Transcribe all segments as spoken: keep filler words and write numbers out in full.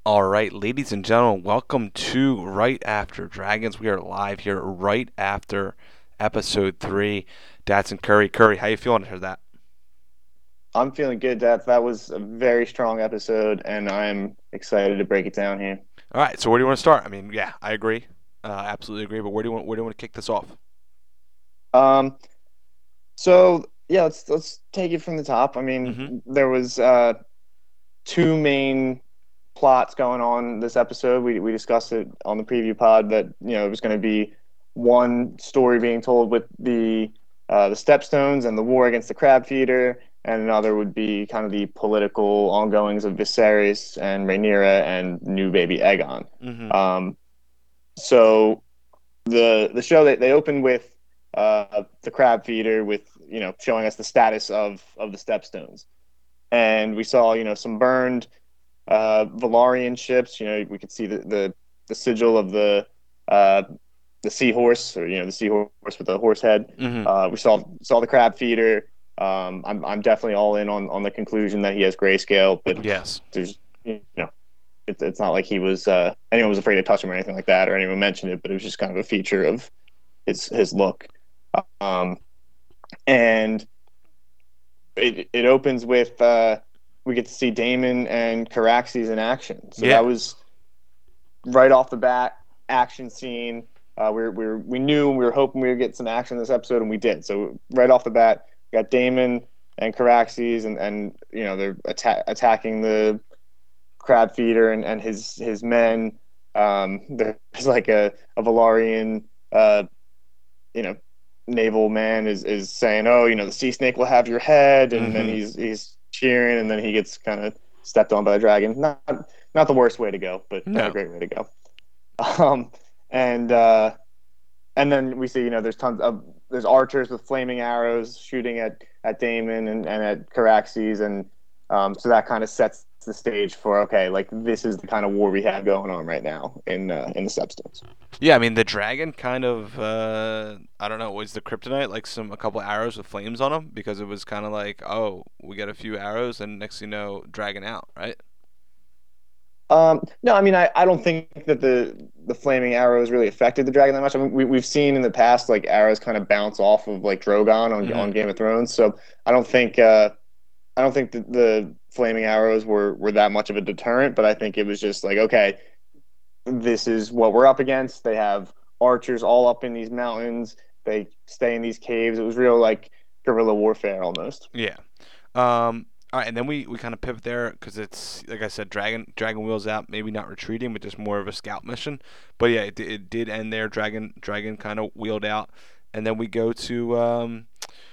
All right, ladies and gentlemen, welcome to Right After Dragons. We are live here right after episode three. Datsun Curry. Curry, how you feeling after that? I'm feeling good, Dad. That was a very strong episode, and I'm excited to break it down here. All right, so where do you want to start? I mean, yeah, I agree, uh, absolutely agree. But where do you want where do you want to kick this off? Um, so yeah, let's let's take it from the top. I mean, Mm-hmm. there was uh two main plots going on this episode. We we discussed it on the preview pod that you know it was going to be one story being told with the uh, the Stepstones and the war against the Crab Feeder, and another would be kind of the political ongoings of Viserys and Rhaenyra and new baby Aegon. Mm-hmm. Um, so the the show they, they opened with uh, the Crab Feeder with you know showing us the status of of the Stepstones, and we saw you know some burned uh, Valarian ships. You know, we could see the the, the sigil of the uh, the seahorse, or you know, the seahorse with the horse head. Mm-hmm. Uh, we saw saw the crab feeder. Um, I'm I'm definitely all in on on the conclusion that he has grayscale, but Yes. there's you know. It's, it's not like he was uh, anyone was afraid to touch him or anything like that, or anyone mentioned it, but it was just kind of a feature of his his look. Um, and it it opens with uh, we get to see Damon and Caraxes in action. So Yeah. that was right off the bat action scene. Uh, we we we knew we were hoping we would get some action in this episode, and we did. So right off the bat, we got Damon and Caraxes, and and you know they're atta- attacking the crab feeder and, and his his men. Um, there's like a a Valarian, uh, you know, naval man is is saying, "Oh, you know, the sea snake will have your head," and then Mm-hmm. he's he's cheering, and then he gets kind of stepped on by the dragon. Not not the worst way to go, but not a No. great way to go. Um, and uh, and then we see, you know, there's tons of there's archers with flaming arrows shooting at at Damon and, and at Caraxes, and um, so that kind of sets the stage for okay, like this is the kind of war we have going on right now in uh, in the Stepstones. Yeah, I mean the dragon kind of uh I don't know, was the kryptonite like some a couple arrows with flames on them because it was kind of like, oh, we got a few arrows and next thing you know, dragon out, right? Um, no, I mean, I, I don't think that the the flaming arrows really affected the dragon that much. I mean, we we've seen in the past like arrows kind of bounce off of like Drogon on Mm-hmm. on Game of Thrones, so I don't think uh, I don't think that the flaming arrows were were that much of a deterrent. But I think it was just like okay, this is what we're up against. They have archers all up in these mountains. They stay in these caves. It was real like guerrilla warfare almost. Yeah. Um. All right, and then we, we kind of pivot there because it's like I said, dragon dragon wheels out. Maybe not retreating, but just more of a scout mission. But yeah, it, it did end there. Dragon dragon kind of wheeled out, and then we go to um.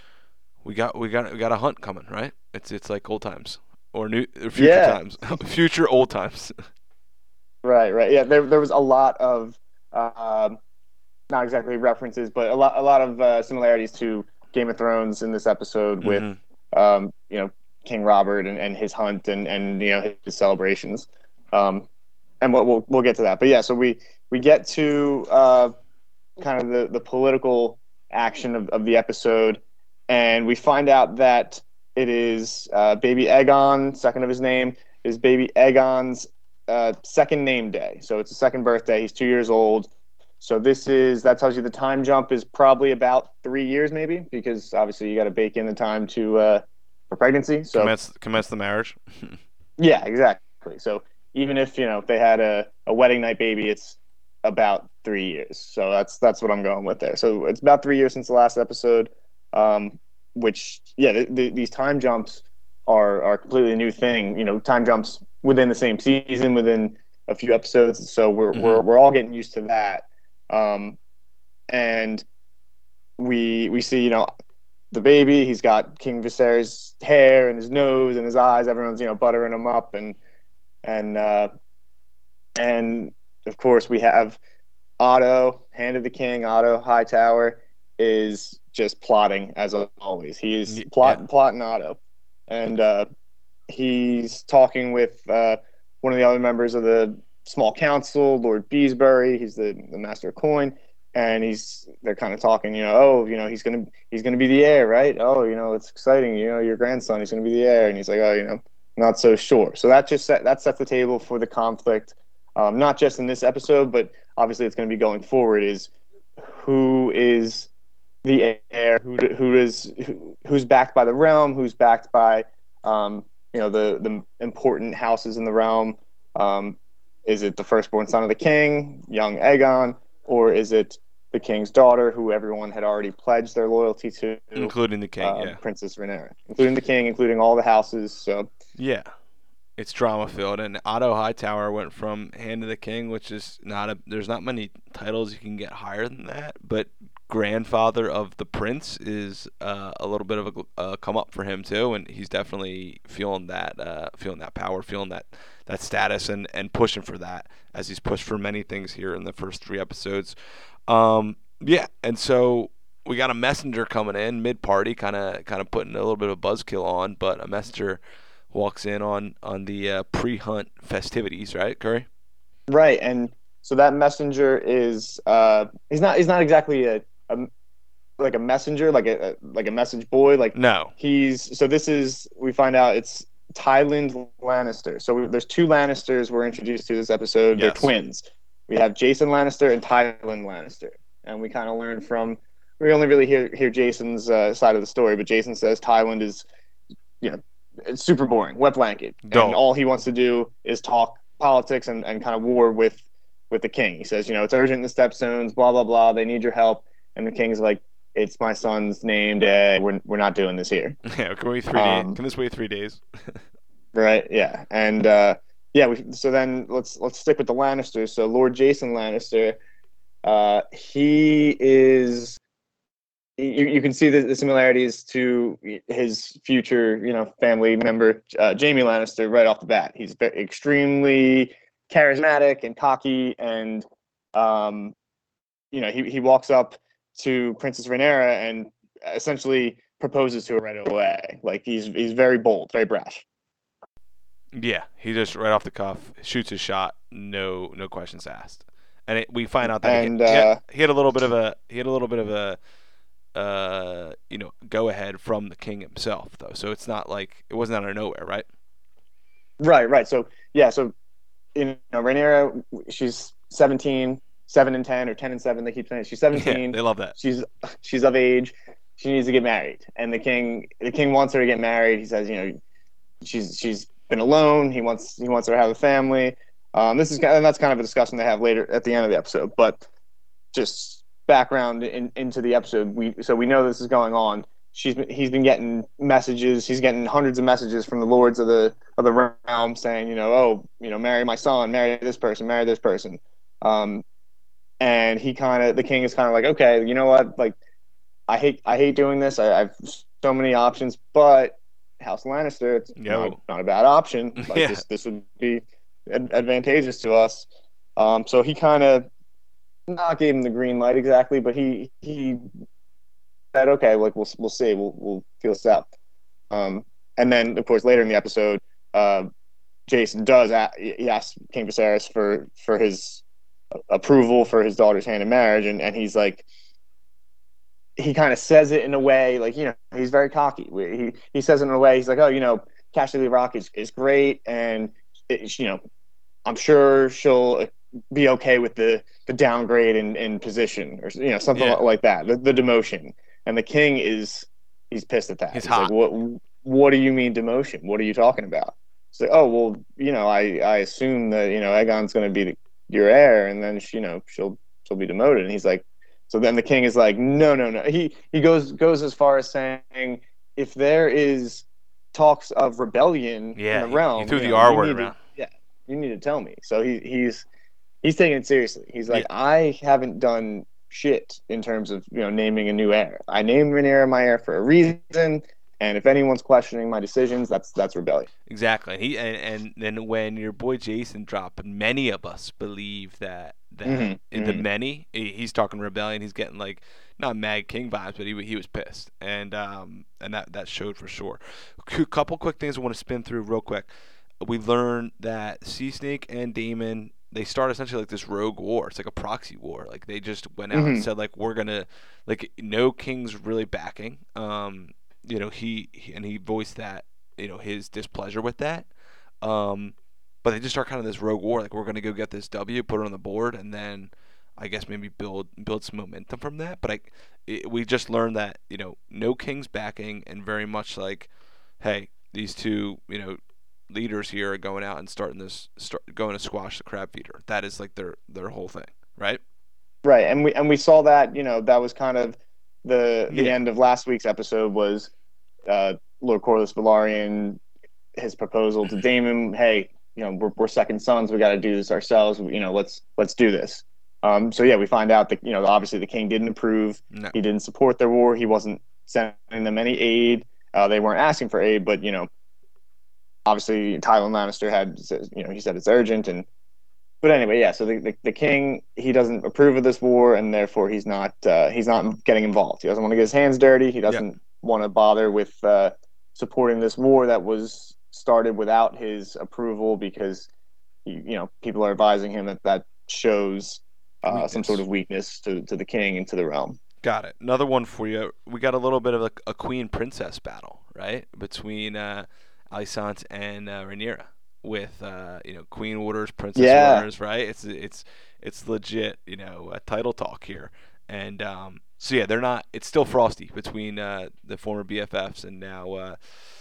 We got we got we got a hunt coming, right? It's it's like old times or new or future Yeah, times, future old times. right, right. Yeah, there there was a lot of um, not exactly references, but a lot a lot of uh, similarities to Game of Thrones in this episode with Mm-hmm. um, you know King Robert and, and his hunt and and you know his celebrations. Um, and we'll, we'll we'll get to that. But yeah, so we we get to uh, kind of the the political action of, of the episode, and we find out that it is uh, baby Aegon, second of his name, is baby Aegon's uh, second name day. So it's a second birthday. He's two years old. So this is that tells you the time jump is probably about three years, maybe, because obviously you got to bake in the time to uh, for pregnancy. So Commence commence the marriage. yeah, exactly. So even if you know they had a, a wedding night baby, it's about three years. So that's that's what I'm going with there. So it's about three years since the last episode. Um, which yeah, the, the, these time jumps are are completely a new thing. You know, time jumps within the same season, within a few episodes. So we're Mm-hmm. we're we're all getting used to that. Um, and we we see you know the baby. He's got King Viserys' hair and his nose and his eyes. Everyone's you know buttering him up and and uh, and of course we have Otto, Hand of the King. Otto Hightower is just plotting as always. He's Yeah. plot plotting Otto, and uh, he's talking with uh, one of the other members of the small council, Lord Beesbury. He's the, the master of coin, and he's they're kind of talking. You know, oh, you know, he's gonna he's gonna be the heir, right? Oh, you know, it's exciting. You know, your grandson, he's gonna be the heir, and he's like, oh, you know. not so sure. So that just set, that sets the table for the conflict, um, not just in this episode, but obviously it's going to be going forward. Is who is the heir? Who who is who, who's backed by the realm? Who's backed by um, you know the the important houses in the realm? Um, is it the firstborn son of the king, young Aegon, or is it the king's daughter, who everyone had already pledged their loyalty to, including the king, um, yeah. Princess Rhaenyra, including the king, including all the houses. So yeah, it's drama filled, and Otto Hightower went from Hand of the King, which is not a. There's not many titles you can get higher than that, but grandfather of the prince is uh, a little bit of a, a come up for him too, and he's definitely feeling that, uh, feeling that power, feeling that that status, and and pushing for that as he's pushed for many things here in the first three episodes. Um, yeah, and so we got a messenger coming in mid party, kind of kind of putting a little bit of buzzkill on, but a messenger walks in on on the uh, pre-hunt festivities, right, Curry? right, and so that messenger is uh, he's not he's not exactly a, a like a messenger, like a, a like a message boy. Like No. he's so this is we find out it's Tywin Lannister. So we, there's two Lannisters we're introduced to this episode. They're Yes. twins. We have Jason Lannister and Tywin Lannister, and we kind of learn from. We only really hear hear Jason's uh, side of the story, but Jason says Tywin is, you know, it's super boring, wet blanket, Dull. and all he wants to do is talk politics and, and kind of war with with the king. He says, you know, it's urgent in the Stepstones, blah blah blah. They need your help, and the king's like, it's my son's name day. We're we're not doing this here. Yeah, can we wait three Um, days? Can this wait three days? Right. Yeah. And uh, yeah. We, so then let's let's stick with the Lannisters. So Lord Jason Lannister, uh, he is. You, you can see the, the similarities to his future, you know, family member uh, Jaime Lannister right off the bat. He's very, extremely charismatic and cocky, and um, you know, he he walks up to Princess Rhaenyra and essentially proposes to her right away. Like he's he's very bold, very brash. Yeah, he just right off the cuff shoots his shot, no no questions asked, and it, we find out that And he, he, uh, had, he had a little bit of a he had a little bit of a uh you know go ahead from the king himself though, so it's not like it wasn't out of nowhere, right? right, right. So yeah, so you know, Rhaenyra, she's seventeen, seven and ten, or ten and seven. They keep saying she's seventeen. Yeah, they love that. She's she's of age. She needs to get married, and the king the king wants her to get married. He says, you know, she's she's been alone. He wants he wants her to have a family. Um, this is and that's kind of a discussion they have later at the end of the episode. But just background in, into the episode, we so we know this is going on. She's been, he's been getting messages. He's getting hundreds of messages from the lords of the of the realm saying, you know, oh, you know, marry my son, marry this person, marry this person. Um, and he kind of the king is kind of like, okay, you know what, like. I hate I hate doing this. I, I have so many options, but House Lannister, it's not, not a bad option. Like Yeah. this, this would be ad- advantageous to us. Um, so he kind of not gave him the green light exactly, but he he said, okay, like we'll we'll see, we'll we'll feel this out. Um, and then of course later in the episode, uh, Jason does a- he asks King Viserys for for his approval for his daughter's hand in marriage, and and he's like. He kind of says it in a way like, you know, he's very cocky. He he says it in a way, he's like, oh, you know, Casterly Rock is, is great. And, it, you know, I'm sure she'll be okay with the, the downgrade in, in position or, you know, something Yeah. like that, the, the demotion. And the king is, he's pissed at that. He's He's, hot. like, what, what do you mean demotion? What are you talking about? It's like, oh, well, you know, I, I assume that, you know, Aegon's going to be the, your heir, and then, she, you know, she'll, she'll be demoted. And he's like, so then the king is like, no, no, no. He he goes goes as far as saying, if there is talks of rebellion Yeah, in the he- realm, he threw you the know, R you word need to- around. yeah, you need to tell me. So he he's he's taking it seriously. He's like, Yeah. I haven't done shit in terms of, you know, naming a new heir. I named Rhaenyra my heir for a reason, and if anyone's questioning my decisions, that's that's rebellion. Exactly. He and, and then when your boy Jason dropped, many of us believe that that Mhm, the mhm. many he- he's talking rebellion. He's getting like not Mad King vibes, but he he was pissed, and um and that that showed for sure. A couple quick things I want to spin through real quick. We learned that Sea Snake and Damon they start essentially like this rogue war. It's like a proxy war. Like they just went out and Mhm. said like we're gonna like no king's really backing. Um, you know he, he and he voiced that you know, his displeasure with that. Um, but they just start kind of this rogue war, like we're gonna go get this W, put it on the board, and then I guess maybe build build some momentum from that. But I, it, we just learned that you know no king's backing, and very much like, hey, these two you know leaders here are going out and starting this, start going to squash the crab feeder. That is like their their whole thing, right? Right, and we and we saw that you know that was kind of the the Yeah. end of last week's episode was uh, Lord Corlys Velaryon, his proposal to Daemon. Hey, you know we're we're second sons. We got to do this ourselves. You know let's let's do this. Um, so yeah, we find out that you know obviously the king didn't approve. No. He didn't support their war. He wasn't sending them any aid. Uh, they weren't asking for aid, but you know obviously Tywin Lannister had you know he said it's urgent and. But anyway, yeah. So the, the, the king he doesn't approve of this war, and therefore he's not uh, he's not getting involved. He doesn't want to get his hands dirty. He doesn't Yeah. want to bother with uh, supporting this war that was started without his approval because you, you know people are advising him that that shows uh, some Weakness. sort of weakness to, to the king and to the realm. Got it. Another one for you. We got a little bit of a, a queen princess battle, right, between uh, Alicent and uh, Rhaenyra. With uh, you know queen orders, princess Yeah. orders, right? It's it's it's legit, you know, a title talk here, and um, so yeah, they're not. It's still frosty between uh, the former B F Fs and now uh,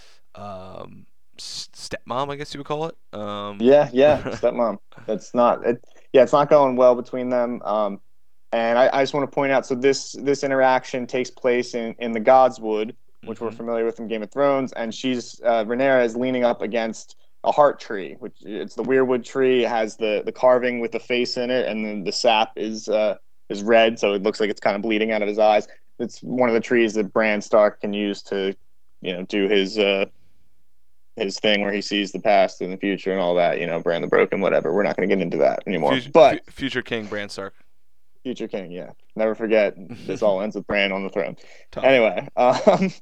um, stepmom, I guess you would call it. Um, Yeah, yeah, stepmom. That's not it. Yeah, it's not going well between them. Um, and I, I just want to point out, so this this interaction takes place in in the Godswood, which mm-hmm. we're familiar with from Game of Thrones, and she's uh, Rhaenyra is leaning up against a heart tree, which it's the weirwood tree. It has the the carving with the face in it, and then the sap is uh, is red, so it looks like it's kind of bleeding out of his eyes. It's one of the trees that Bran Stark can use to, you know, do his uh, his thing where he sees the past and the future and all that. You know, Bran the Broken, whatever. We're not going to get into that anymore. Future, but f- future King Bran Stark, future king, yeah. Never forget, this all ends with Bran on the throne. Tough. Anyway, um,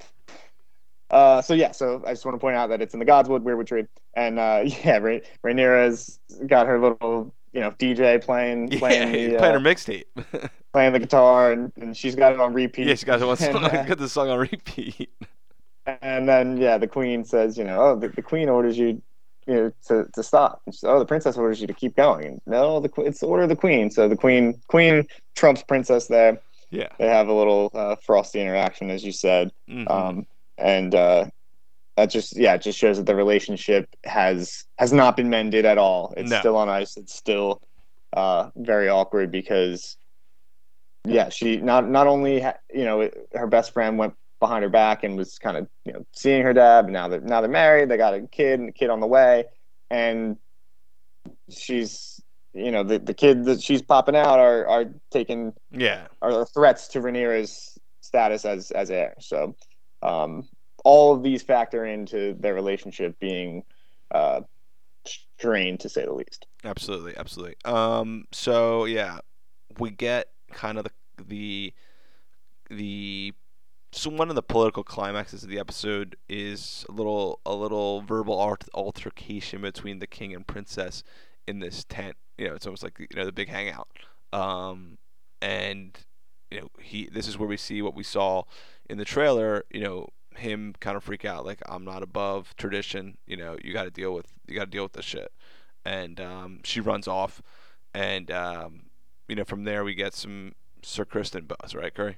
Uh, so yeah, so I just want to point out that it's in the Godswood Weirwood Tree, and uh, yeah, Ra- Rhaenyra's got her little, you know, D J playing, yeah, playing, the, playing uh, her mixtape. playing the guitar, and, and she's got it on repeat. Yeah, she got one song, and, uh, got the song on repeat. and then yeah, the queen says, you know, oh, the, the queen orders you, you know, to, to stop. And she says, oh, the princess orders you to keep going. And no, the it's the order of the queen. So the queen, queen trumps princess there. Yeah, they have a little uh, frosty interaction, as you said. mm-hmm. Um, and uh, that just yeah, it just shows that the relationship has has not been mended at all. It's No. still on ice. It's still uh, very awkward because yeah, she not not only ha- you know it, her best friend went behind her back and was kind of you know seeing her dad, but now they're now they're married. They got a kid and a kid on the way, and she's you know the the kid that she's popping out are are taking yeah, are threats to Rhaenyra's status as as heir. So. Um, all of these factor into their relationship being uh, strained, to say the least. absolutely, absolutely. Um, so yeah, we get kind of the the the so one of the political climaxes of the episode is a little a little verbal alt- altercation between the king and princess in this tent. You know, it's almost like you know the big hangout. Um, and you know he this is where we see what we saw in the trailer. You know him kind of freak out like I'm not above tradition. You know you got to deal with you got to deal with this shit. And um, she runs off, and um, you know from there we get some Sir Kristen buzz, right, Curry?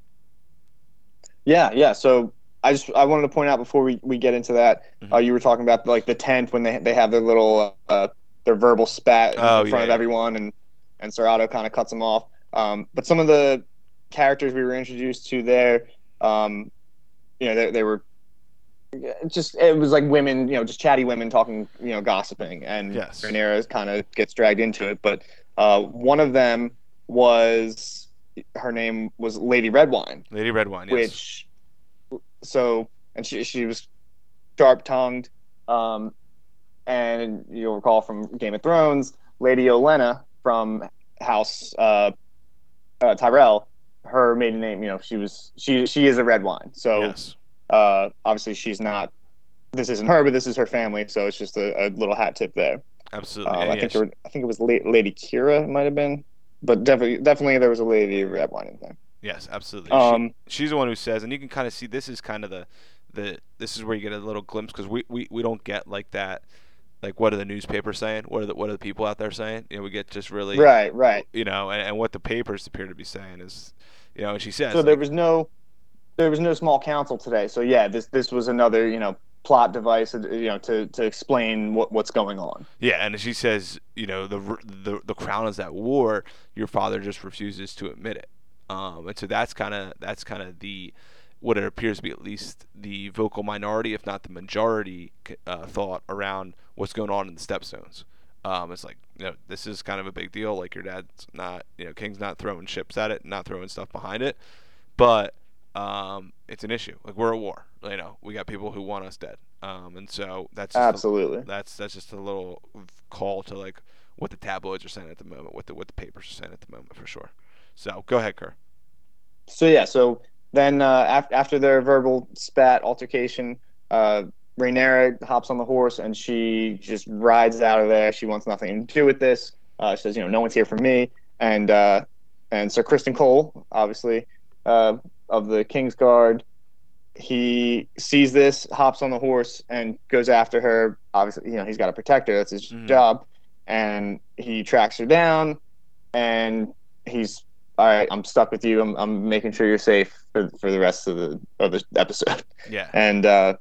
Yeah, yeah. So I just I wanted to point out before we, we get into that, Mhm. uh, you were talking about like the tent when they they have their little uh, their verbal spat in Oh, front yeah, of yeah. everyone, and and Sir Otto kind of cuts them off. Um, but some of the characters we were introduced to there, um, you know, they, they were just it was like women, you know, just chatty women talking, you know, gossiping, and Yes. Rhaenyra kind of gets dragged into it. But uh, one of them was her name was Lady Redwine, Lady Redwine, yes. which so and she she was sharp tongued, um, and you'll recall from Game of Thrones, Lady Olenna from House uh, uh, Tyrell, her maiden name, you know, she was she she is a Redwine. So yes. uh, obviously she's not. This isn't her, but this is her family. So it's just a, a little hat tip there. Absolutely. Um, yeah, I yeah, think she- there were, I think it was La- Lady Kira, it might have been, but definitely definitely there was a Lady Redwine in there. yes, absolutely. Um, she, she's the one who says, and you can kind of see this is kind of the the this is where you get a little glimpse because we, we, we don't get like that. Like what are the newspapers saying? What are the what are the people out there saying? You know, we get just really Right, right. you know, and, and what the papers appear to be saying is, you know, and she says So there like, was no there was no small council today. So yeah, this this was another you know plot device, you know, to to explain what what's going on. yeah, and she says, you know, the the the crown is at war. Your father just refuses to admit it, um, and so that's kind of that's kind of the what it appears to be at least the vocal minority, if not the majority, uh, thought around what's going on in the Stepstones. Um, it's like, you know, this is kind of a big deal. Like your dad's not, you know, King's not throwing ships at it, not throwing stuff behind it, but um, it's an issue. Like we're at war. You know, we got people who want us dead, um, and so that's just Absolutely. A, that's that's just a little call to like what the tabloids are saying at the moment, what the what the papers are saying at the moment for sure. So go ahead, Kerr. So yeah, so then uh, after after their verbal spat altercation, uh, Rhaenyra hops on the horse and she just rides out of there. She wants nothing to do with this. Uh, she says, you know, no one's here for me. And uh, and Sir Criston Cole, obviously, uh, of the Kingsguard, he sees this, hops on the horse, and goes after her. Obviously, you know, he's got to protect her. That's his mm-hmm. job. And he tracks her down, and he's, all right, I'm stuck with you. I'm I'm making sure you're safe for for the rest of the of the episode. Yeah. And uh,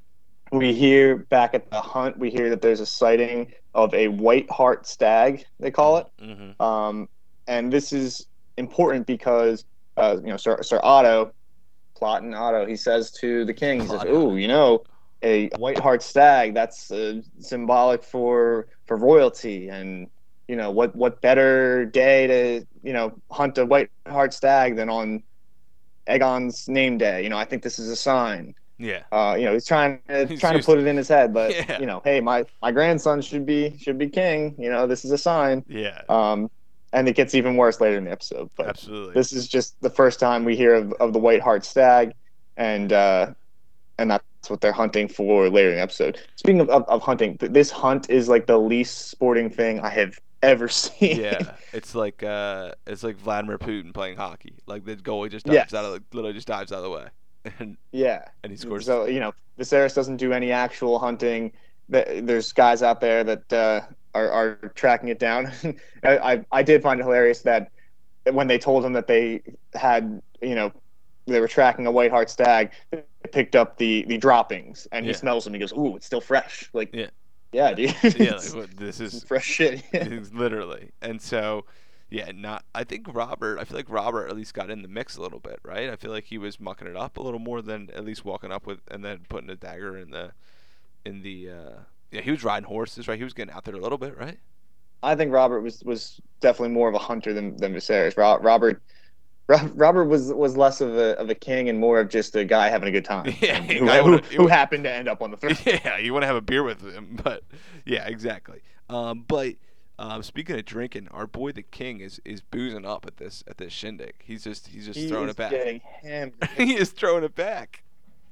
we hear back at the hunt, we hear that there's a sighting of a white hart stag, they call it. Mm-hmm. Um, and this is important because uh, you know Sir Sir Otto, Cloten Otto, he says to the king, he says, "Ooh, you know, a white hart stag, that's uh, symbolic for for royalty, and you know what what better day to you know hunt a white hart stag than on Aegon's name day? You know, I think this is a sign." Yeah. Uh, you know, he's trying to he's trying just, to put it in his head, but yeah. you know, hey, my my grandson should be should be king. You know, this is a sign. Yeah. Um, and it gets even worse later in the episode. But absolutely, this is just the first time we hear of, of the white hart stag, and uh, and that's what they're hunting for later in the episode. Speaking of, of, of hunting, this hunt is like the least sporting thing I have ever seen. Yeah, it's like uh, it's like Vladimir Putin playing hockey. Like the goalie just dives yes. out of the, literally just dives out of the way. And, yeah, and he scores. So you know, Viserys doesn't do any actual hunting. There's guys out there that uh, are are tracking it down. I, I I did find it hilarious that when they told him that they had, you know, they were tracking a white hart stag, they picked up the the droppings, and he yeah. smells them. He goes, "Ooh, it's still fresh." Like, yeah, yeah, dude. yeah, like, this is fresh shit. literally, and so. Yeah, not. I think Robert. I feel like Robert at least got in the mix a little bit, right? I feel like he was mucking it up a little more than at least walking up with and then putting a dagger in the, in the. Uh, yeah, he was riding horses, right? He was getting out there a little bit, right? I think Robert was, was definitely more of a hunter than than Viserys. Robert, Robert was was less of a of a king and more of just a guy having a good time. Yeah, who, who, who, who happened to end up on the throne. Yeah, you want to have a beer with him, but yeah, exactly. Um, but. Um, speaking of drinking, our boy the king is, is boozing up at this at this shindig. He's just he's just he throwing is it back. Getting hammered. He is throwing it back.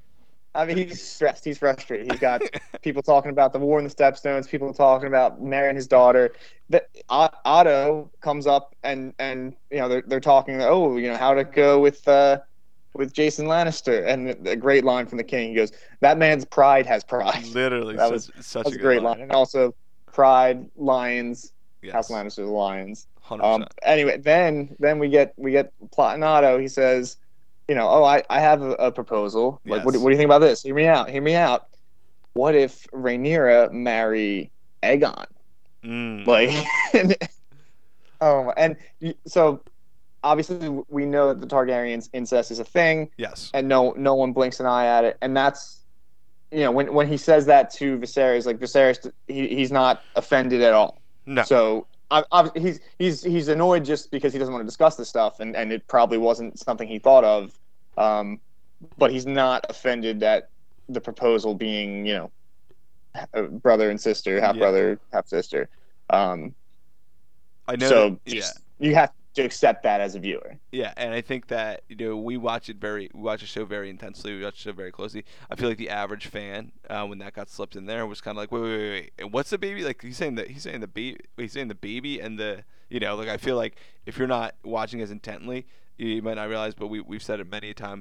I mean, he's stressed. He's frustrated. He's got people talking about the war in the Stepstones. People talking about marrying his daughter. That Otto comes up and and you know they're they're talking. Oh, you know how to go with uh, with Jason Lannister, and a great line from the king. He goes, "That man's pride has pride." Literally, that such, was such that was a, a great line. line. And also, pride, lions. Yes. House Lannister, the Lions. one hundred percent. Um, anyway, then then we get we get Platanato. He says, you know, oh, I, I have a, a proposal. Like, yes. what, what do you think about this? Hear me out. Hear me out. What if Rhaenyra marry Aegon? Mm. Like, oh, and so obviously we know that the Targaryens incest is a thing. Yes. And no no one blinks an eye at it, and that's. You know, when when he says that to Viserys, like Viserys, he he's not offended at all. No. So I, I, he's he's he's annoyed just because he doesn't want to discuss this stuff, and, and it probably wasn't something he thought of. Um, but he's not offended at the proposal being, you know, brother and sister, half yeah. brother, half sister. Um, I know. So that, yeah, you have to accept that as a viewer. Yeah, and I think that you know we watch it very, we watch the show very intensely. We watch the show very closely. I feel like the average fan, uh, when that got slipped in there, was kind of like, wait, wait, wait, wait, and what's the baby? Like he's saying that he's saying the baby, he's saying the baby and the, you know, like I feel like if you're not watching as intently, you might not realize. But we we've said it many a time.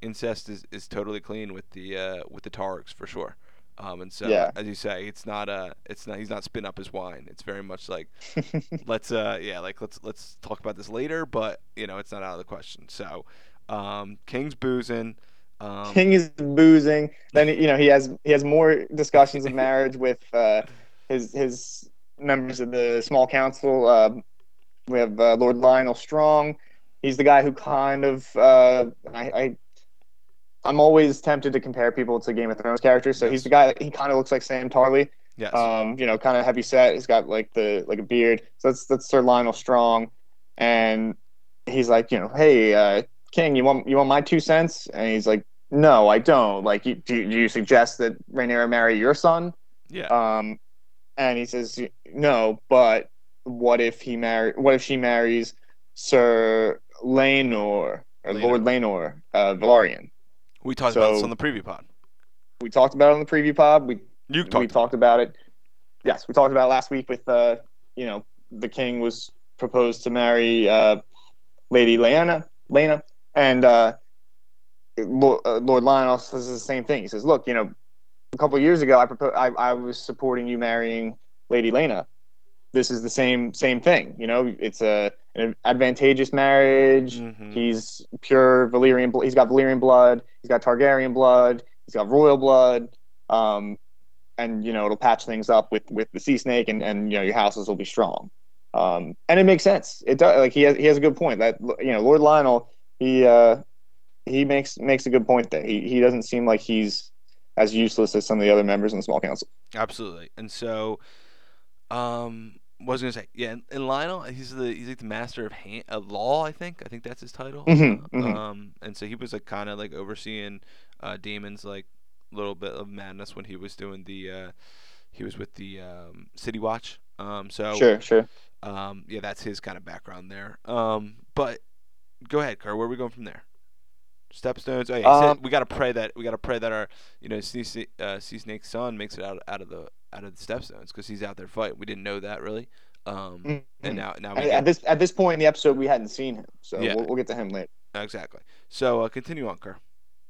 incest is, is totally clean with the uh, with the Targs for sure. Um, and so, Yeah. as you say, it's not uh, it's not he's not spitting up his wine. It's very much like let's uh, yeah, like let's let's talk about this later, but you know, it's not out of the question. So, um, King's boozing. Um, King is boozing. Then you know he has he has more discussions of marriage with uh, his his members of the small council. Uh, we have uh, Lord Lionel Strong. He's the guy who kind of uh, I, I I'm always tempted to compare people to Game of Thrones characters. So yes. he's the guy that he kind of looks like Sam Tarly. Yes. Um, you know, kind of heavy set. He's got like the like a beard. So that's that's Sir Lionel Strong, and he's like, you know, hey, uh, King, you want you want my two cents? And he's like, no, I don't. Like, you, do, do you suggest that Rhaenyra marry your son? Yeah. Um, and he says, no, but what if he marry? What if she marries Sir Laenor or Laenor. Lord Laenor, uh, Velaryon? We talked So- about this on the preview pod. We talked about it on the preview pod. We You we talked. talked about it. Yes, we talked about it last week with uh, you know, the king was proposed to marry uh, Lady Lyanna, Lena, and uh, Lord, uh, Lord Lionel says the same thing. He says, "Look, you know, a couple of years ago, I proposed, I, I was supporting you marrying Lady Lena. This is the same same thing. You know, it's a an advantageous marriage. Mhm. He's pure Valyrian. bl- He's got Valyrian blood. He's got Targaryen blood. He's got royal blood. Um, and you know, it'll patch things up with with the sea snake, and and you know, your houses will be strong. Um, and it makes sense. It does. Like he has he has a good point that you know, Lord Lionel, he uh, he makes makes a good point there. He he doesn't seem like he's as useless as some of the other members in the small council. Absolutely. And so, um, what was I gonna say? Yeah, and, and Lionel, he's the he's like the master of hand, of law. I think. I think that's his title. Mhm, Uh, mhm. Um, and so he was like kind of like overseeing uh, Damon's like little bit of madness when he was doing the uh, he was with the um, City Watch. Um, so Sure, sure. um, yeah, that's his kind of background there. Um, but go ahead, Carr. Where are we going from there? Stepstones. Oh yeah, he Um, said we gotta pray that we gotta pray that our you know Sea, Sna- uh, sea Snake's son makes it out out of the out of the Stepstones because he's out there fighting. We didn't know that really. Um, mhm. and now now we At, get at this at this point in the episode, we hadn't seen him, so Yeah. we'll, we'll get to him later. exactly. So uh, continue on, Kerr.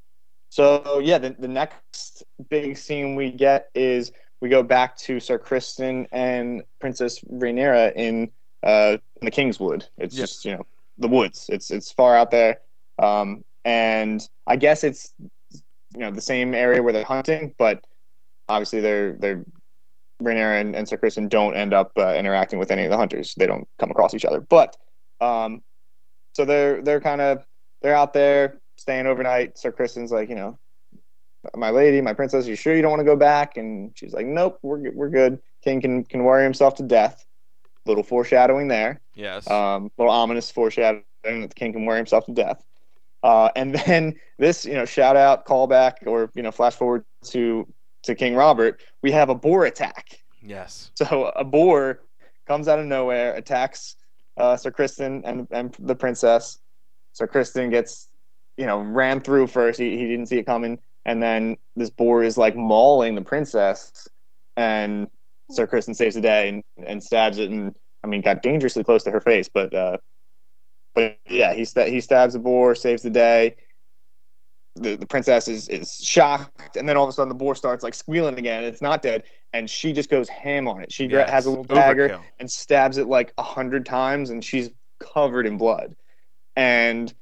So yeah, the, the next big scene we get is we go back to Sir Kristen and Princess Rhaenyra in uh in the Kingswood. It's Yep. just you know the woods. It's it's far out there, um, and I guess it's you know the same area where they're hunting, but obviously they're they're Rhaenyra and, and Sir Kristen don't end up uh, interacting with any of the hunters. They don't come across each other, but um, so they're they're kind of they're out there staying overnight. Sir Kristen's like, you know, my lady, my princess, you sure you don't want to go back? And she's like, nope, we're we're good. King can can worry himself to death. Little foreshadowing there. Yes. Um, little ominous foreshadowing that the king can worry himself to death. Uh, and then this, you know, shout out, callback, or you know, flash forward to to King Robert. We have a boar attack. yes. So a boar comes out of nowhere, attacks uh, Sir Kristen and and the princess. Sir Kristen gets, you know, ran through first. He he didn't see it coming, and then this boar is like mauling the princess, and Sir Kristen saves the day and, and stabs it, and I mean got dangerously close to her face, but uh, but yeah, he sta- he stabs the boar, saves the day. The, the princess is, is shocked, and then all of a sudden the boar starts like squealing again. It's not dead, and she just goes ham on it. She gra- Yes. has a little dagger Overkill. and stabs it like a hundred times, and she's covered in blood. And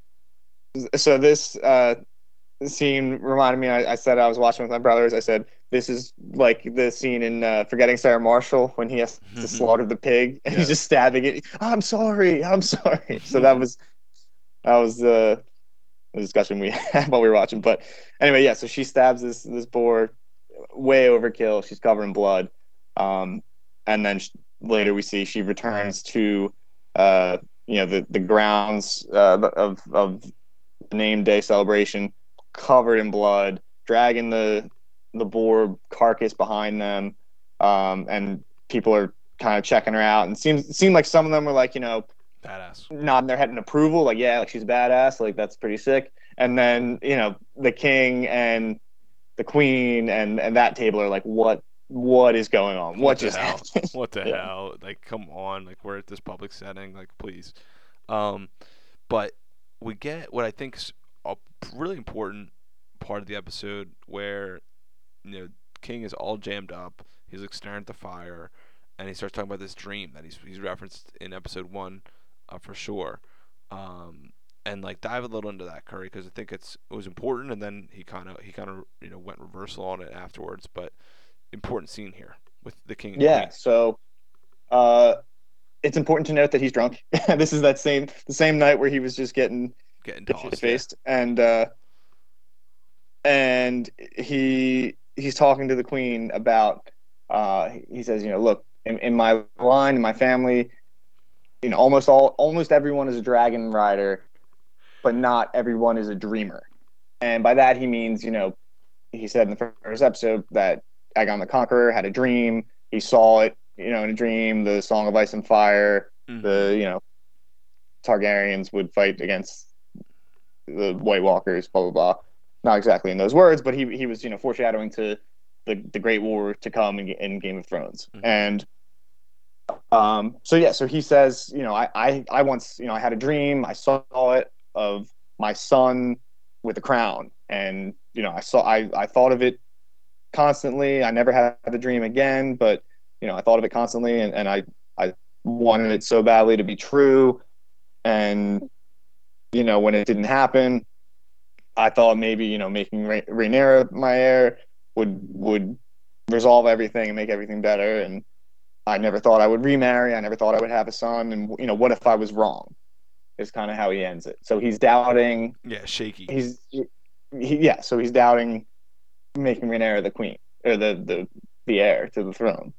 so this uh, scene reminded me. I, I said I was watching with my brothers. I said this is like the scene in uh, Forgetting Sarah Marshall when he has to slaughter the pig, and Yeah. he's just stabbing it. I'm sorry, I'm sorry. So that was that was uh, the discussion we had while we were watching. But anyway, yeah. So she stabs this this boar, way overkill. She's covered in blood, um, and then sh- later we see she returns to uh, you know the the grounds uh, of of the name day celebration, covered in blood, dragging the the boar carcass behind them, um, and people are kind of checking her out. And it seems it seemed like some of them were like, you know, Badass. nodding their head in approval, like yeah, like she's badass, like that's pretty sick. And then you know the king and the queen and and that table are like, what what is going on? What, What the just hell? happened? What the Yeah. hell? Like, come on! Like, we're at this public setting. Like, please. Um, but we get what I think a really important part of the episode where you know King is all jammed up. He's like staring at the fire, and he starts talking about this dream that he's he's referenced in episode one, uh, for sure. Um, and like dive a little into that, Curry, because I think it's it was important, and then he kind of he kind of you know went reversal on it afterwards. But important scene here with the king and Yeah. queen So uh, it's important to note that he's drunk. This is that same the same night where he was just getting getting tossed. Yeah. faced, and uh, and he he's talking to the queen about. Uh, he says, you know, look, in, in my line, in my family, you know, almost all, almost everyone is a dragon rider, but not everyone is a dreamer. And by that he means, you know, he said in the first episode that Aegon the Conqueror had a dream. He saw it, you know, in a dream. The Song of Ice and Fire. Mm-hmm. The you know Targaryens would fight against the White Walkers. Blah blah blah. Not exactly in those words, but he he was you know foreshadowing to the the Great War to come in, in Game of Thrones. Mm-hmm. And um, so yeah, so he says, you know, I, I I once you know I had a dream. I saw it of my son with a crown, and you know I saw I I thought of it constantly. I never had the dream again, but you know I thought of it constantly, and, and I I wanted it so badly to be true. And you know when it didn't happen, I thought maybe you know making Rha- Rhaenyra my heir would would resolve everything and make everything better. And I never thought I would remarry. I never thought I would have a son. And you know what if I was wrong? Is kind of how he ends it. So he's doubting. Yeah, shaky. He's he, yeah. So he's doubting making Rhaenyra the queen or the the the heir to the throne.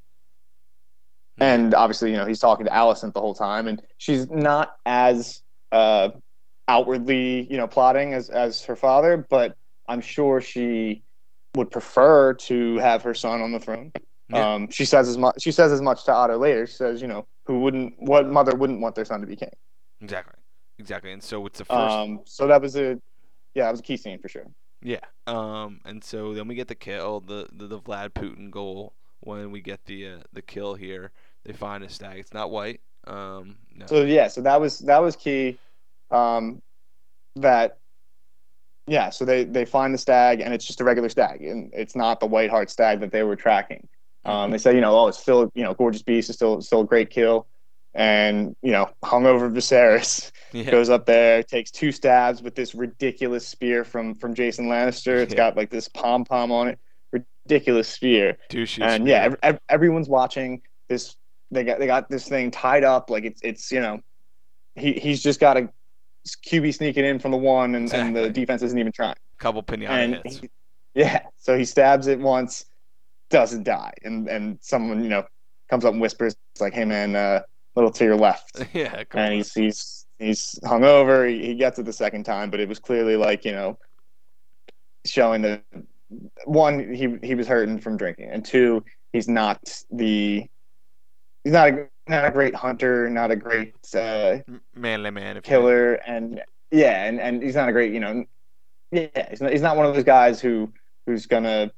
And obviously, you know, he's talking to Alicent the whole time, and she's not as uh, outwardly, you know, plotting as as her father, but I'm sure she would prefer to have her son on the throne. Yeah. Um, she says as much. She says as much to Otto later. She says, you know, who wouldn't? What mother wouldn't want their son to be king? Exactly, exactly. And so it's the first. Um, so that was a, yeah, that was a key scene for sure. Yeah. Um, and so then we get the kill, the the, the Vlad Putin goal. When we get the uh, the kill here, they find a stag. It's not white. Um, no. So yeah, so that was that was key. Um, that yeah, so they they find the stag, and it's just a regular stag, and it's not the white heart stag that they were tracking. Um, they say, you know, oh, it's still, you know, gorgeous beast, is still still a great kill, and you know, hungover Viserys yeah. goes up there, takes two stabs with this ridiculous spear from from Jason Lannister. It's yeah. got like this pom pom on it. Ridiculous spear, Douche and spear. yeah, ev- everyone's watching this. They got they got this thing tied up like it's it's you know, he he's just got a Q B sneaking in from the one, and, exactly. and the defense isn't even trying. Couple pinata and hits. He, yeah, so he stabs it once, doesn't die, and and someone you know comes up and whispers, it's like, hey man, uh, a little to your left. yeah, and he's he's he's hungover. He, he gets it the second time, but it was clearly like you know, showing that. One, he he was hurting from drinking, and two, he's not the he's not a not a great hunter, not a great uh, manly man, if killer, and yeah, and, and he's not a great you know, yeah, he's not, he's not one of those guys who who's gonna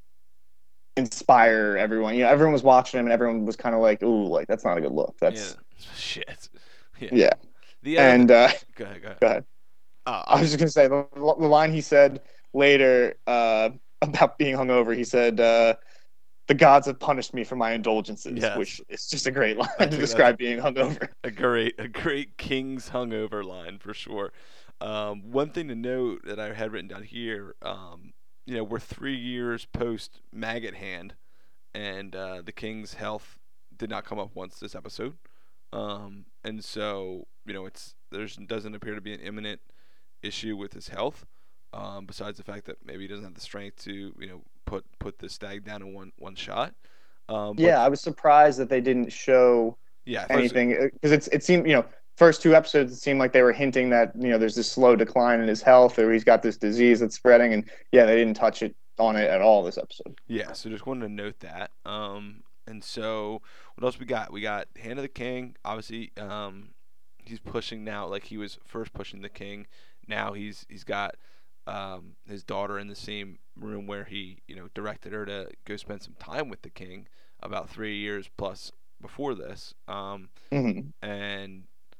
inspire everyone. You know, everyone was watching him, and everyone was kind of like, ooh, like that's not a good look. That's yeah. shit. Yeah. yeah. The and uh, go ahead, go ahead. Go ahead. Uh, I was just gonna say the, the line he said later. Uh, about being hungover, he said, uh, the gods have punished me for my indulgences, yes. which is just a great line to describe being hungover. A great, a great King's hungover line for sure. Um, one thing to note that I had written down here, um, you know, we're three years post Maggot Hand, and uh, the King's health did not come up once this episode. Um, and so, you know, it's there doesn't appear to be an imminent issue with his health. Um, besides the fact that maybe he doesn't have the strength to, you know, put put the stag down in one one shot. Um, yeah, I was surprised that they didn't show yeah, anything because it's it seemed you know first two episodes it seemed like they were hinting that you know there's this slow decline in his health or he's got this disease that's spreading, and yeah, they didn't touch it on it at all this episode. Yeah, so just wanted to note that. Um, and so what else we got? We got Hand of the King. Obviously, um, he's pushing now like he was first pushing the king. Now he's he's got. Um, his daughter in the same room where he, you know, directed her to go spend some time with the king about three years plus before this. Um, mm-hmm. And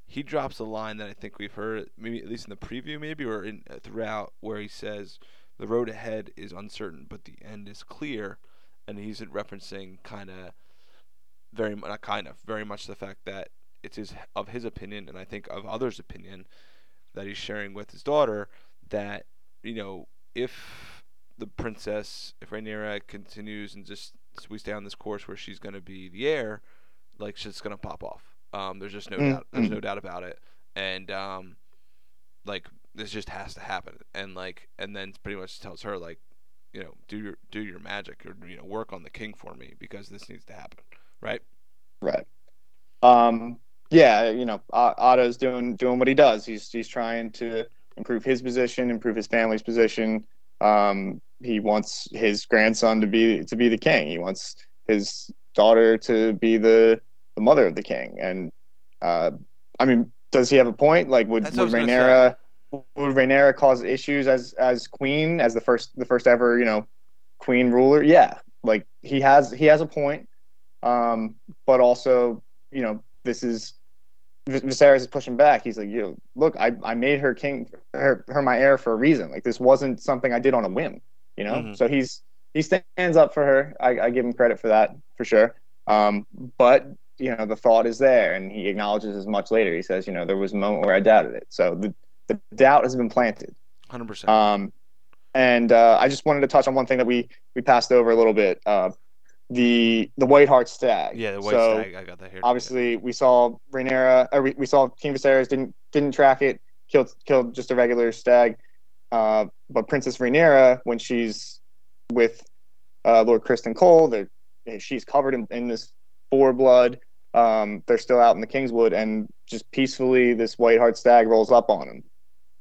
he drops a line that I think we've heard, maybe at least in the preview, maybe or in uh, throughout, where he says, "The road ahead is uncertain, but the end is clear," and he's referencing kind of very mu- not kind of very much the fact that it's his of his opinion, and I think of others' opinion that he's sharing with his daughter that you know if the princess, if Rhaenyra continues and just we stay on this course where she's going to be the heir, like shit's going to pop off. Um, there's just no doubt. There's Mm-hmm. no doubt about it, and um, like this just has to happen. And like and then pretty much tells her like, you know, do your do your magic or you know work on the king for me because this needs to happen, right? Right. Um, yeah, you know, Otto's doing doing what he does. He's he's trying to improve his position, improve his family's position. Um, he wants his grandson to be to be the king. He wants his daughter to be the the mother of the king. And uh, I mean, does he have a point? Like, would That's what I would was gonna say. Rhaenyra would Rhaenyra cause issues as as queen, as the first the first ever you know queen ruler? Yeah, like he has he has a point. Um, but also, you know, this is Viserys is pushing back. He's like, you look, I, I made her king, her, her my heir for a reason. Like this wasn't something I did on a whim, you know. Mm-hmm. So he's he stands up for her. I, I give him credit for that for sure. Um, but you know, the thought is there, and he acknowledges as much later. He says, you know, there was a moment where I doubted it. So the the doubt has been planted. Hundred percent. Um, and uh, I just wanted to touch on one thing that we we passed over a little bit. Uh, the the White Hart Stag. Yeah, the white So stag. I got that here too. Yeah. obviously we saw Rhaenyra, or we, we saw King Viserys didn't didn't track it, killed killed just a regular stag. Uh, but Princess Rhaenyra, when she's with uh, Lord Criston Cole, they're, she's covered in, in this boar blood. Um, they're still out in the Kingswood, and just peacefully, this White Hart Stag rolls up on them.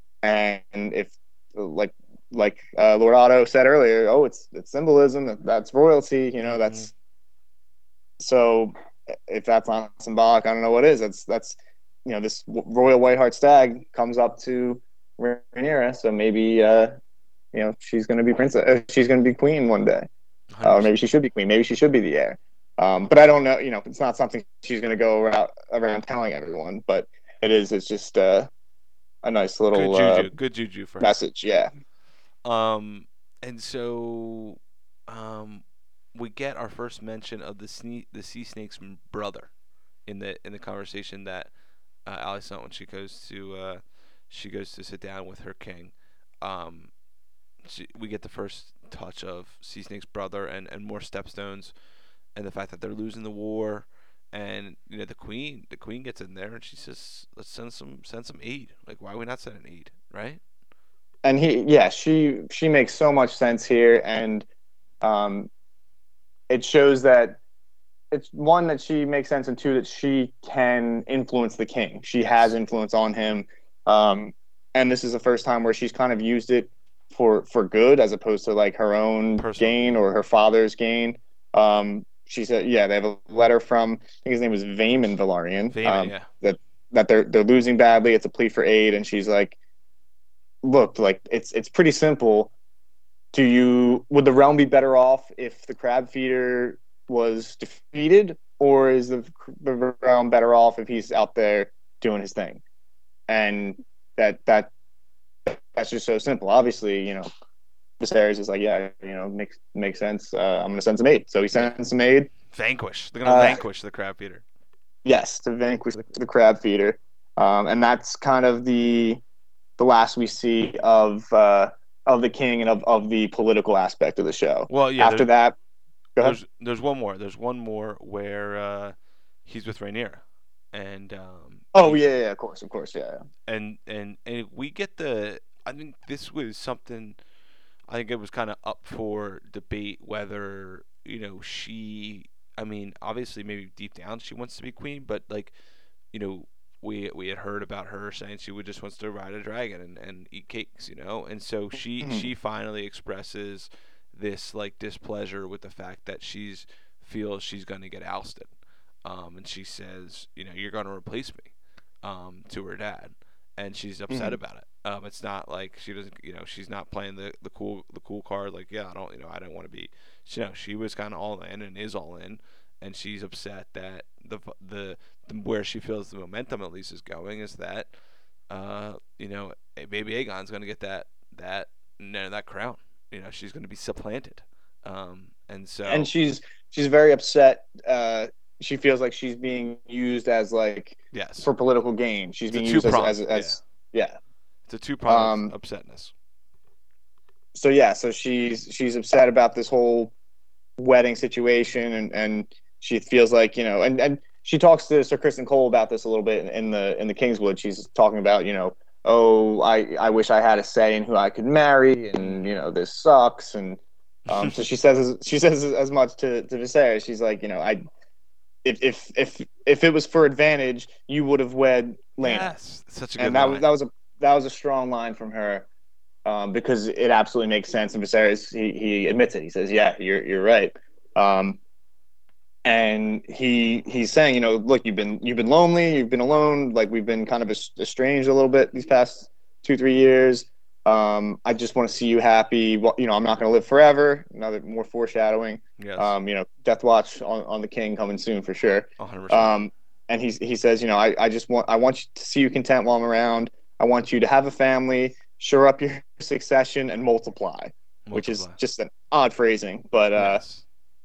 And if like like uh, Lord Otto said earlier, oh, it's it's symbolism. That's royalty. You know, Mm-hmm. that's so. If that's not symbolic, I don't know what is. That's that's you know this royal White Hart Stag comes up to Rhaenyra, so maybe uh, you know she's going to be princess. Uh, she's going to be queen one day, Hundred uh, or maybe percent. she should be queen. Maybe she should be the heir. Um, but I don't know. You know, it's not something she's going to go around around telling everyone. But it is. It's just uh, a nice Good little uh, juju. Good juju for her. message. Yeah. Um, and so, um, we get our first mention of the sne- the sea snake's brother in the in the conversation that uh, Alicent when she goes to uh, she goes to sit down with her king. Um, she, we get the first touch of Sea Snake's brother and, and more stepstones and the fact that they're losing the war. And you know the queen, the queen gets in there and she says, "Let's send some send some aid. Like why are we not sending aid, right?" And he, yeah, she she makes so much sense here, and um, it shows that it's one that she makes sense, and two that she can influence the king. She has Yes. influence on him, um, and this is the first time where she's kind of used it for for good as opposed to like her own Personal gain gain. or her father's gain. Um, she said, yeah, they have a letter from I think his name was Vaemon Valarian, Famous, um, yeah. that that they're they're losing badly. It's a plea for aid, and she's like, look, like it's it's pretty simple. Do you would the realm be better off if the crab feeder was defeated, or is the the realm better off if he's out there doing his thing? And that that that's just so simple. Obviously, you know, Viserys is like, yeah, you know, makes makes sense. Uh, I'm gonna send some aid. So he Yeah. sends some aid. Vanquish. They're gonna Uh, vanquish the crab feeder. yes, to vanquish the, the crab feeder, um, and that's kind of the the last we see of uh, of the king and of, of the political aspect of the show. Well, yeah. After There's that, go ahead. there's there's one more. There's one more where uh, he's with Rhaenyra, and um, Oh he yeah, yeah, of course, of course, yeah, yeah. and and and we get the. I think this was something. I think it was kind of up for debate whether you know she. I mean, obviously, maybe deep down she wants to be queen, but like, you know, we we had heard about her saying she would just wants to ride a dragon and, and eat cakes, you know, and so she Mhm. she finally expresses this like displeasure with the fact that she's feels she's going to get ousted, um, and she says, you know, you're going to replace me, um, to her dad, and she's upset Mhm. about it. Um, it's not like she doesn't, you know, she's not playing the, the cool the cool card. Like, yeah, I don't, you know, I don't want to be. You know, she was kind of all in and is all in, and she's upset that the the, the where she feels the momentum at least is going is that uh you know baby Aegon's going to get that that you know, that crown. You know, she's going to be supplanted. Um, and And so she's she's very upset. Uh, she feels like she's being used as like yes, for political gain. She's it's a being two used as pronged. as Yeah, as yeah. it's a two pronged Um, upsetness. so yeah, so she's she's upset about this whole wedding situation, and and she feels like, you know, and and she talks to Sir Kristen Cole about this a little bit in the in the Kingswood. She's talking about, you know, oh, I I wish I had a say in who I could marry, and you know, this sucks, and um, so she says she says as much to to Viserys. She's like, you know, I if if if if it was for advantage, you would have wed Lena, Yes, such a good and that was line. that was a that was a strong line from her, um, because it absolutely makes sense. And Viserys, he, he admits it. He says, "Yeah, you're you're right." Um, and he he's saying, you know, look, you've been you've been lonely, you've been alone, like we've been kind of estranged a little bit these past two three years. Um, I just want to see you happy. Well, you know, I'm not going to live forever. Another more foreshadowing. Yes, Um, you know, Death Watch on, on the King coming soon for sure. one hundred percent. Um, and he he says, you know, I, I just want I want you to see you content while I'm around. I want you to have a family, shore up your succession, and multiply, which is Multiply. just an odd phrasing, but uh, Yes.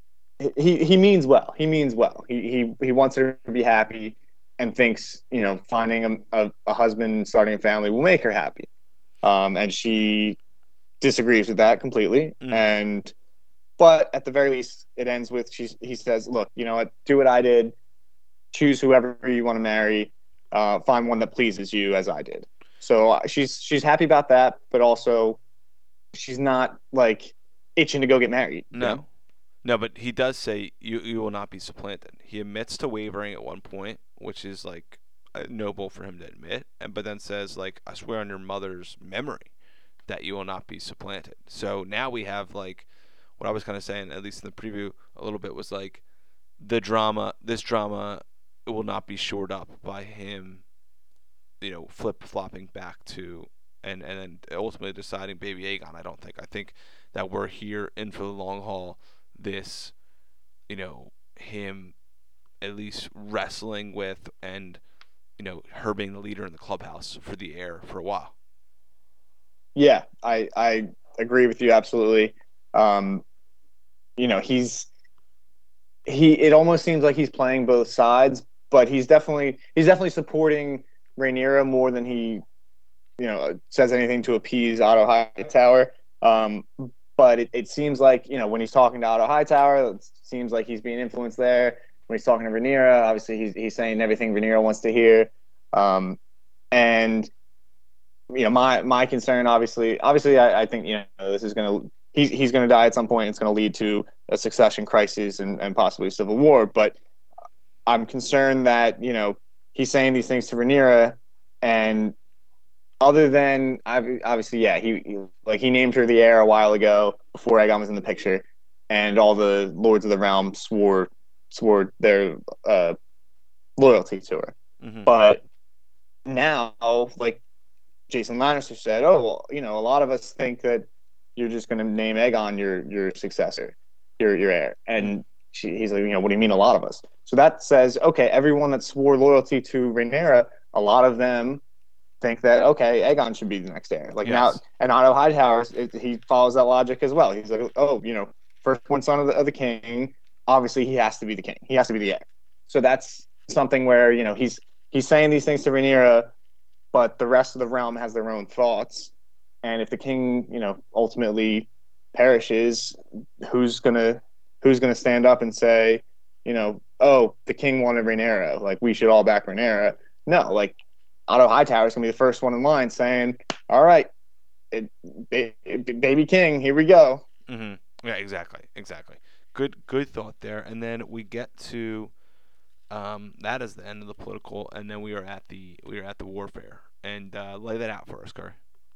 he he means well. He means well. He he he wants her to be happy, and thinks, you know, finding a, a, a husband and starting a family will make her happy. Um, and she disagrees with that completely. Mm. And but at the very least, it ends with she he says, "Look, you know what? Do what I did. Choose whoever you want to marry. Uh, find one that pleases you, as I did." So uh, she's she's happy about that, but also she's not like itching to go get married. You No. know? No, but he does say you you will not be supplanted. He admits to wavering at one point, which is like uh, noble for him to admit, and but then says like I swear on your mother's memory that you will not be supplanted. So now we have like what I was kind of saying, at least in the preview, a little bit was like the drama. This drama will not be shored up by him, you know, flip flopping back to and and then ultimately deciding baby Aegon. I don't think. I think that we're here in for the long haul. This, you know, him at least wrestling with and you know her being the leader in the clubhouse for the heir for a while. Yeah, I I agree with you absolutely. Um, you know, he's he. It almost seems like he's playing both sides, but he's definitely he's definitely supporting Rhaenyra more than he, you know, says anything to appease Otto Hightower. Um, but it, it seems like, you know, when he's talking to Otto Hightower, it seems like he's being influenced there. When he's talking to Rhaenyra, obviously he's he's saying everything Rhaenyra wants to hear. Um, and you know, my my concern, obviously, obviously, I, I think, you know, this is going to he's he's going to die at some point. It's going to lead to a succession crisis and, and possibly civil war. But I'm concerned that, you know, he's saying these things to Rhaenyra, and other than obviously, yeah, he, he like he named her the heir a while ago before Aegon was in the picture, and all the lords of the realm swore swore their uh, loyalty to her. Mm-hmm. But now, like Jason Lannister said, oh, well, you know, a lot of us think that you're just going to name Aegon your your successor, your your heir, and she, he's like, you know, what do you mean, a lot of us? So that says, okay, everyone that swore loyalty to Rhaenyra, a lot of them think that, okay, Aegon should be the next heir. Like Yes. now, and Otto Hightower, it, he follows that logic as well. He's like, oh, you know, firstborn son of the, of the king, obviously he has to be the king. He has to be the heir. So that's something where, you know, he's he's saying these things to Rhaenyra, but the rest of the realm has their own thoughts. And if the king, you know, ultimately perishes, who's gonna who's gonna stand up and say, you know, oh, the king wanted Rhaenyra, like we should all back Rhaenyra? No, like Otto Hightower is gonna be the first one in line saying, all right, it, it, it, baby king, here we go. Mm-hmm. Yeah, exactly, exactly. Good, good thought there. And then we get to um, that is the end of the political, and then we are at the we are at the warfare. And uh, lay that out for us, Corey.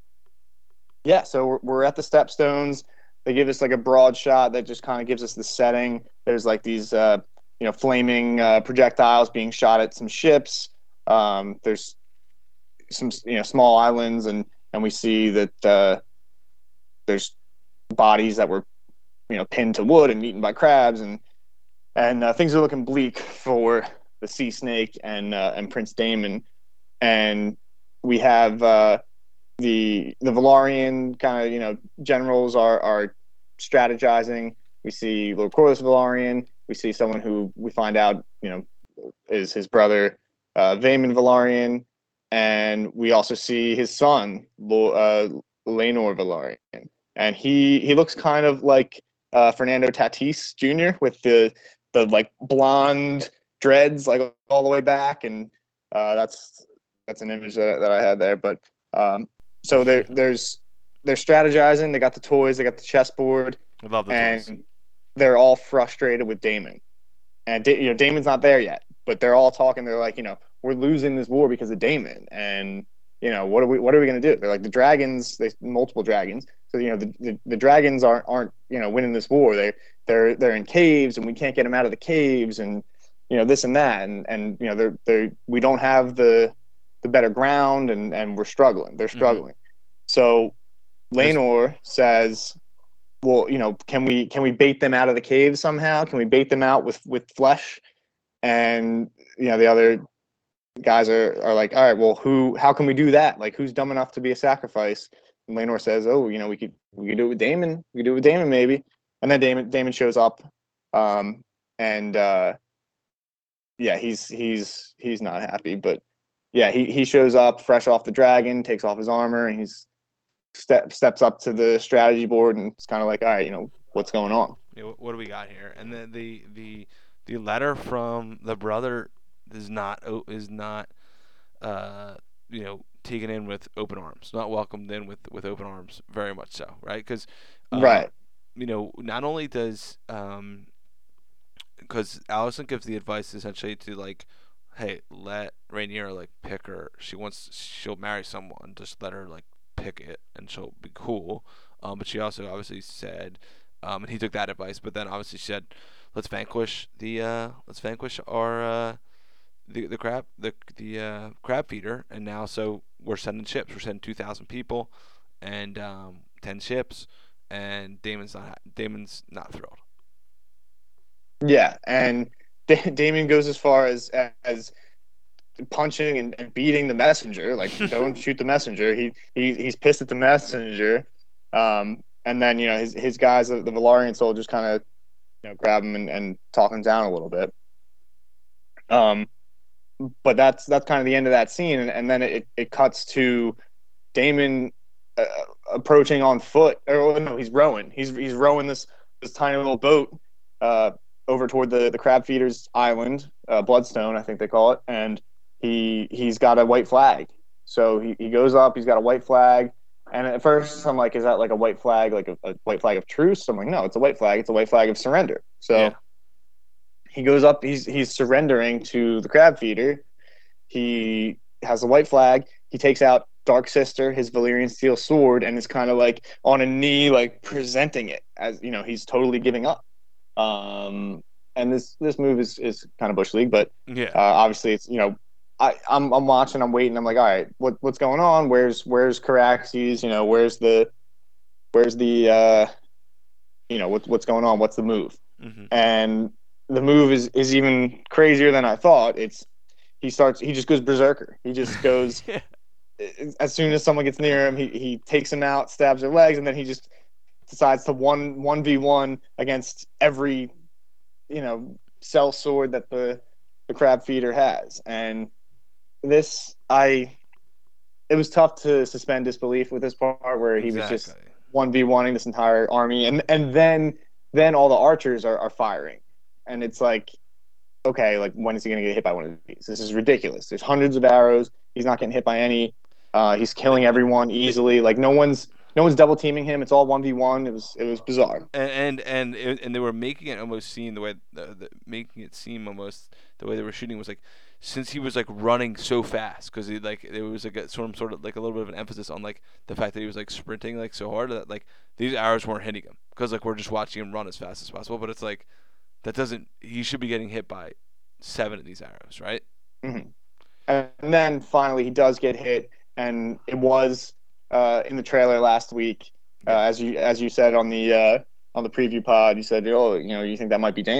Yeah, so we're, we're at the Stepstones. They give us like a broad shot that just kind of gives us the setting. There's like these, uh, you know, flaming uh, projectiles being shot at some ships. Um, there's some, you know, small islands, and and we see that uh, there's bodies that were, you know, pinned to wood and eaten by crabs, and and uh, things are looking bleak for the Sea Snake and uh, and Prince Daemon, and we have uh, the the Valarian kind of you know generals are are strategizing. We see Lord Corlys Valarian. We see someone who we find out you know is his brother uh, Vaemon Valarian, and we also see his son uh, Laenor Valarian, and he he looks kind of like uh, Fernando Tatis Junior with the the like blonde dreads like all the way back, and uh, that's that's an image that, that I had there. But um, so there there's they're strategizing. They got the toys. They got the chessboard. I love the and toys. they're all frustrated with Daemon. And you know Daemon's not there yet, but they're all talking. They're like, you know, we're losing this war because of Daemon, and you know what are we what are we going to do? They're like the dragons, they multiple dragons. So you know the, the, the dragons aren't aren't you know winning this war. They they're they're in caves, and we can't get them out of the caves, and you know this and that, and and you know they're they we don't have the the better ground, and and we're struggling. They're struggling. Mm-hmm. So Laenor says, well, you know, can we can we bait them out of the cave somehow? Can we bait them out with with flesh? And you know, the other guys are are like, all right, well, who? How can we do that? Like, who's dumb enough to be a sacrifice? And Laenor says, oh, you know, we could we could do it with Daemon. We could do it with Daemon maybe. And then Daemon Daemon shows up, um, and uh, yeah, he's he's he's not happy, but yeah, he he shows up fresh off the dragon, takes off his armor, and he's step steps up to the strategy board, and it's kind of like, all right, you know, what's going on? Yeah, what do we got here? And the the the, the letter from the brother is not is not uh you know taken in with open arms, not welcomed in with with open arms, very much so, right? Because uh, right, you know, not only does um because Alicent gives the advice essentially to like, hey, let Rhaenyra like pick her. She wants she'll marry someone. Just let her like pick it, and she'll be cool. Um, but she also obviously said, um, and he took that advice. But then obviously said, let's vanquish the uh, let's vanquish our uh, the the crab the the uh, crab feeder. And now so we're sending ships. We're sending two thousand people and um, ten ships. And Daemon's not Daemon's not thrilled. Yeah, and da- Daemon goes as far as as punching and, and beating the messenger. Like, don't shoot the messenger. He, he he's pissed at the messenger. Um, and then you know his his guys, the, the Valarian soldiers, kind of you know grab him and, and talk him down a little bit. Um, but that's that's kind of the end of that scene, and, and then it it cuts to Daemon uh, approaching on foot. Or no, he's rowing. He's he's rowing this this tiny little boat. Uh, over toward the, the crab feeders island, uh, Bloodstone, I think they call it, and he he's got a white flag. So he, he goes up, he's got a white flag, and at first I'm like, is that like a white flag, like a, a white flag of truce? I'm like, no, it's a white flag, it's a white flag of surrender. So yeah. He goes up, he's he's surrendering to the crab feeder. He has a white flag. He takes out Dark Sister, his Valyrian steel sword, and is kind of like on a knee, like presenting it as you know he's totally giving up. Um, and this this move is, is kind of bush league, but yeah, uh, obviously it's you know I I'm I'm watching, I'm waiting, I'm like, all right, what what's going on? Where's where's Caraxes? You know, where's the where's the uh, you know what's what's going on? What's the move? Mm-hmm. And the move is is even crazier than I thought. It's he starts he just goes berserker. He just goes yeah. As soon as someone gets near him, he he takes him out, stabs their legs, and then he just decides to one one v one against every, you know, cell sword that the the crab feeder has. And this, I, it was tough to suspend disbelief with this part where he exactly. was just one v one-ing this entire army, and and then then all the archers are, are firing, and it's like, okay, like when is he going to get hit by one of these? This is ridiculous. There's hundreds of arrows. He's not getting hit by any. Uh, he's killing everyone easily. Like no one's. No one's double teaming him. It's all one v one. It was it was bizarre. And and and, and they were making it almost seem the way the, the, making it seem almost the way they were shooting was like, since he was like running so fast, because he like there was like a, some sort of like a little bit of an emphasis on like the fact that he was like sprinting like so hard that like these arrows weren't hitting him, because like we're just watching him run as fast as possible. But it's like that doesn't he should be getting hit by seven of these arrows, right? Mm-hmm. And then finally he does get hit, and it was. Uh, in the trailer last week, uh, as you as you said on the uh, on the preview pod, you said, "Oh, you know, you think that might be Daemon."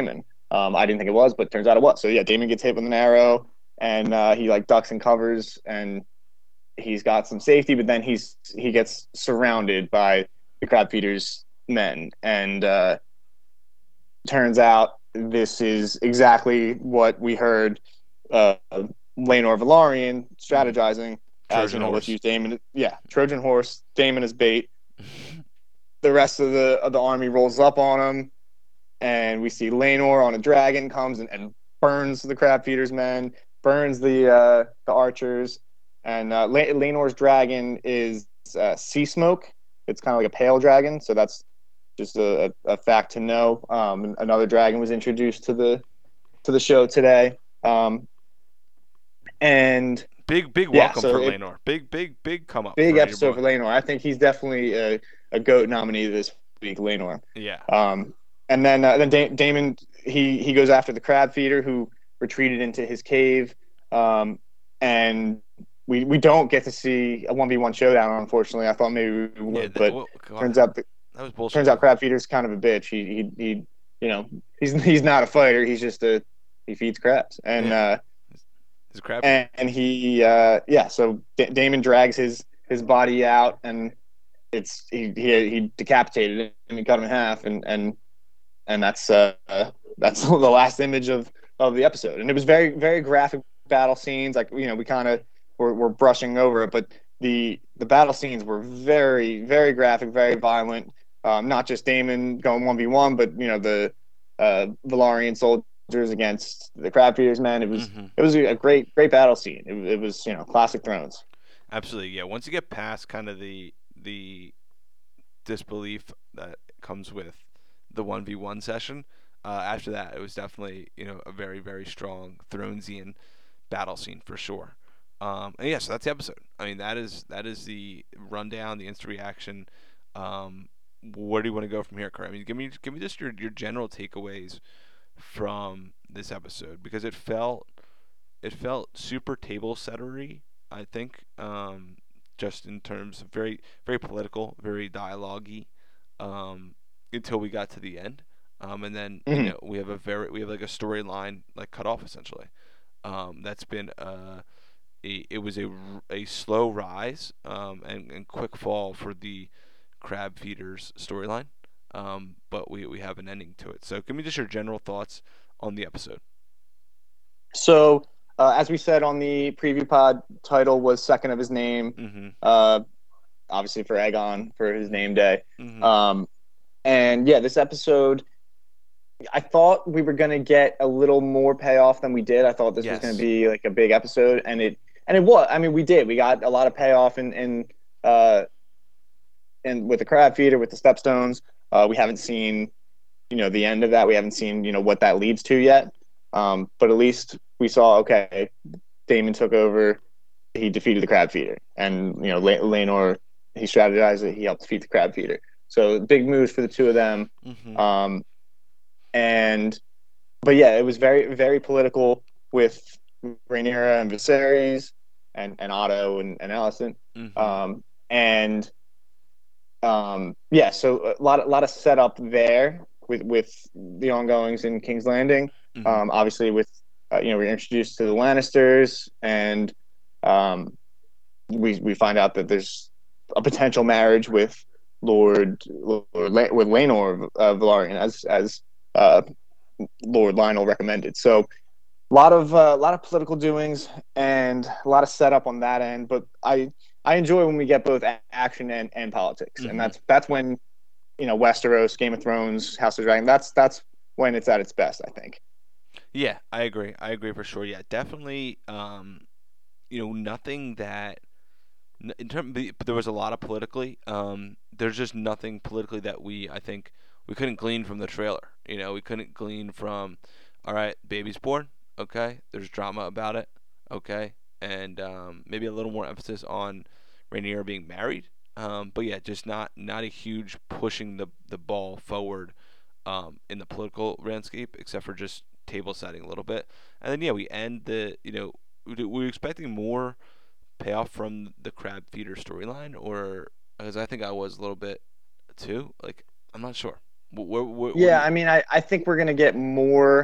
Um, I didn't think it was, but turns out it was. So yeah, Damon gets hit with an arrow, and uh, he like ducks and covers, and he's got some safety, but then he's he gets surrounded by the crab feeders men, and uh, turns out this is exactly what we heard uh, Laenor Velaryon Mm. strategizing as, you Trojan know, let's horse. use Damon. Yeah, Trojan horse, Damon as bait. The rest of the of the army rolls up on him, and we see Laenor on a dragon comes and, and burns the crab feeders men, burns the uh, the archers, and uh, Le- Laenor's dragon is uh, sea smoke. It's kind of like a pale dragon, so that's just a, a fact to know. Um, another dragon was introduced to the to the show today, um, and Big big yeah, welcome so for it Lanor. Big big big come up big for your episode boy. for Laenor. I think he's definitely a, a goat nominee this week, Laenor. Yeah. Um, and then uh, then da- Damon he he goes after the crab feeder who retreated into his cave, um, and we we don't get to see a one v one showdown. Unfortunately, I thought maybe we Yeah. would, That, but well, God, turns out that that was bullshit turns out too. crab feeder's kind of a bitch. He he he you know he's he's not a fighter. He's just a he feeds crabs, and Yeah. uh, He's a crab feeder. and he uh, yeah. So D- Damon drags his his body out, and it's he he, he decapitated him and he cut him in half, and and and that's uh, that's the last image of of the episode. And it was very very graphic battle scenes. Like, you know, we kind of were, were brushing over it, but the the battle scenes were very very graphic, very violent. Um, not just Damon going one v one, but, you know, the uh, Valarian soldiers against the crab feeders men. It was Mm-hmm. it was a great great battle scene. It, it was, you know, classic Thrones. Absolutely. Yeah. Once you get past kind of the the disbelief that comes with the one v one session, uh, after that it was definitely, you know, a very very strong Thronesian battle scene for sure. Um, and yeah, so that's the episode. I mean, that is that is the rundown, the instant reaction. Um, where do you want to go from here, Kurt? I mean, give me give me just your your general takeaways from this episode, because it felt it felt super table settery. I think, um, just in terms of very very political, very dialogue-y, um, until we got to the end. Um, and then, you Mm-hmm. know, we have a very we have like a storyline like cut off essentially. Um, that's been uh, a it was a, a slow rise, um, and, and quick fall for the crab feeders storyline. Um, but we, we have an ending to it. So give me just your general thoughts on the episode. So, uh, as we said on the preview pod, title was second of his name, Mm-hmm. uh, obviously for Aegon for his name day. Mm-hmm. Um, and yeah, this episode, I thought we were going to get a little more payoff than we did. I thought this was going to Yes. be like a big episode, and it and it was. I mean, we did. We got a lot of payoff in in uh, in with the crab feeder, with the stepstones. Uh, we haven't seen, you know, the end of that. We haven't seen, you know, what that leads to yet. Um, but at least we saw, okay, Damon took over. He defeated the crab feeder, and, you know, Laenor, he strategized it. He helped defeat the crab feeder. So big moves for the two of them. Mm-hmm. Um, and but yeah, it was very very political with Rhaenyra and Viserys, and and Otto and, and Alicent. Mm-hmm. Um, and um, yeah, so a lot a lot of setup there with with the ongoings in King's Landing. Mm-hmm. Um, obviously with uh, you know, we're introduced to the Lannisters, and um, we we find out that there's a potential marriage with Lord, Lord with Laenor uh, Velaryon, as as uh, Lord Lionel recommended. So a lot of a uh, lot of political doings and a lot of setup on that end. But I I enjoy when we get both action and, and politics, and Mm-hmm. that's that's when, you know, Westeros, Game of Thrones, House of Dragon. That's that's when it's at its best, I think. Yeah, I agree. I agree for sure. Yeah, definitely. Um, you know, nothing that in terms, but there was a lot of politically. Um, there's just nothing politically that we, I think, we couldn't glean from the trailer. You know, we couldn't glean from, all right, baby's born. Okay, there's drama about it. Okay, and um, maybe a little more emphasis on Rhaenyra being married. Um, but yeah, just not not a huge pushing the the ball forward, um, in the political landscape, except for just table setting a little bit. And then yeah, we end the, you know, we we're expecting more payoff from the crab feeder storyline, or because I think I was a little bit too. Like, I'm not sure. What, what, what, what do Yeah, you? I mean, I, I think we're gonna get more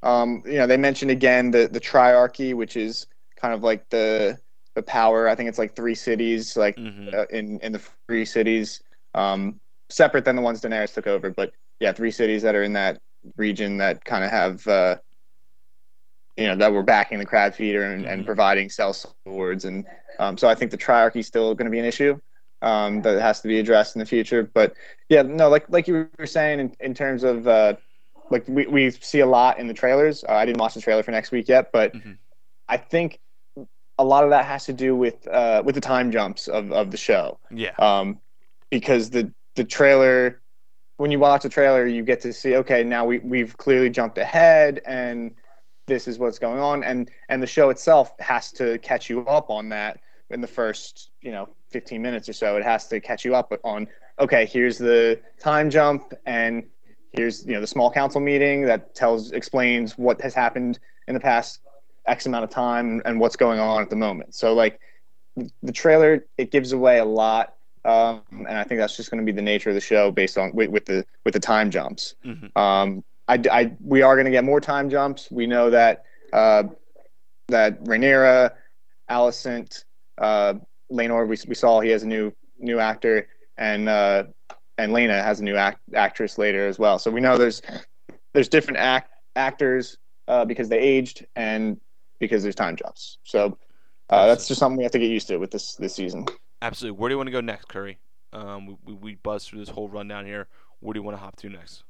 Um, you know, they mentioned again the the triarchy, which is kind of like the the power. I think it's like three cities, like Mm-hmm. uh, in in the three cities, um, separate than the ones Daenerys took over. But yeah, three cities that are in that region that kind of have uh, you know that were backing the crab feeder and, and Mm-hmm. providing cell swords, and um, so I think the triarchy is still going to be an issue um, that has to be addressed in the future. But yeah, no, like like you were saying in, in terms of uh, like we, we see a lot in the trailers. Uh, I didn't watch the trailer for next week yet, but Mm-hmm. I think a lot of that has to do with uh, with the time jumps of, of the show, Yeah. um, because the the trailer when you watch the trailer you get to see okay now we we've clearly jumped ahead and this is what's going on and and the show itself has to catch you up on that in the first you know fifteen minutes or so. It has to catch you up on okay here's the time jump and here's you know the small council meeting that tells explains what has happened in the past x amount of time and what's going on at the moment. So like the trailer it gives away a lot, um, and I think that's just going to be the nature of the show based on with, with the with the time jumps. Mm-hmm. Um, I, I we are going to get more time jumps. We know that uh, that Rhaenyra, Alicent, uh, Laenor, we, we saw he has a new new actor, and uh, and Lena has a new act, actress later as well. So we know there's there's different act, actors uh, because they aged and because there's time jumps. So uh, that's Absolutely. just something we have to get used to with this this season. Absolutely. Where do you want to go next, Curry? Um, we, we, we buzzed through this whole rundown here. Where do you want to hop to next?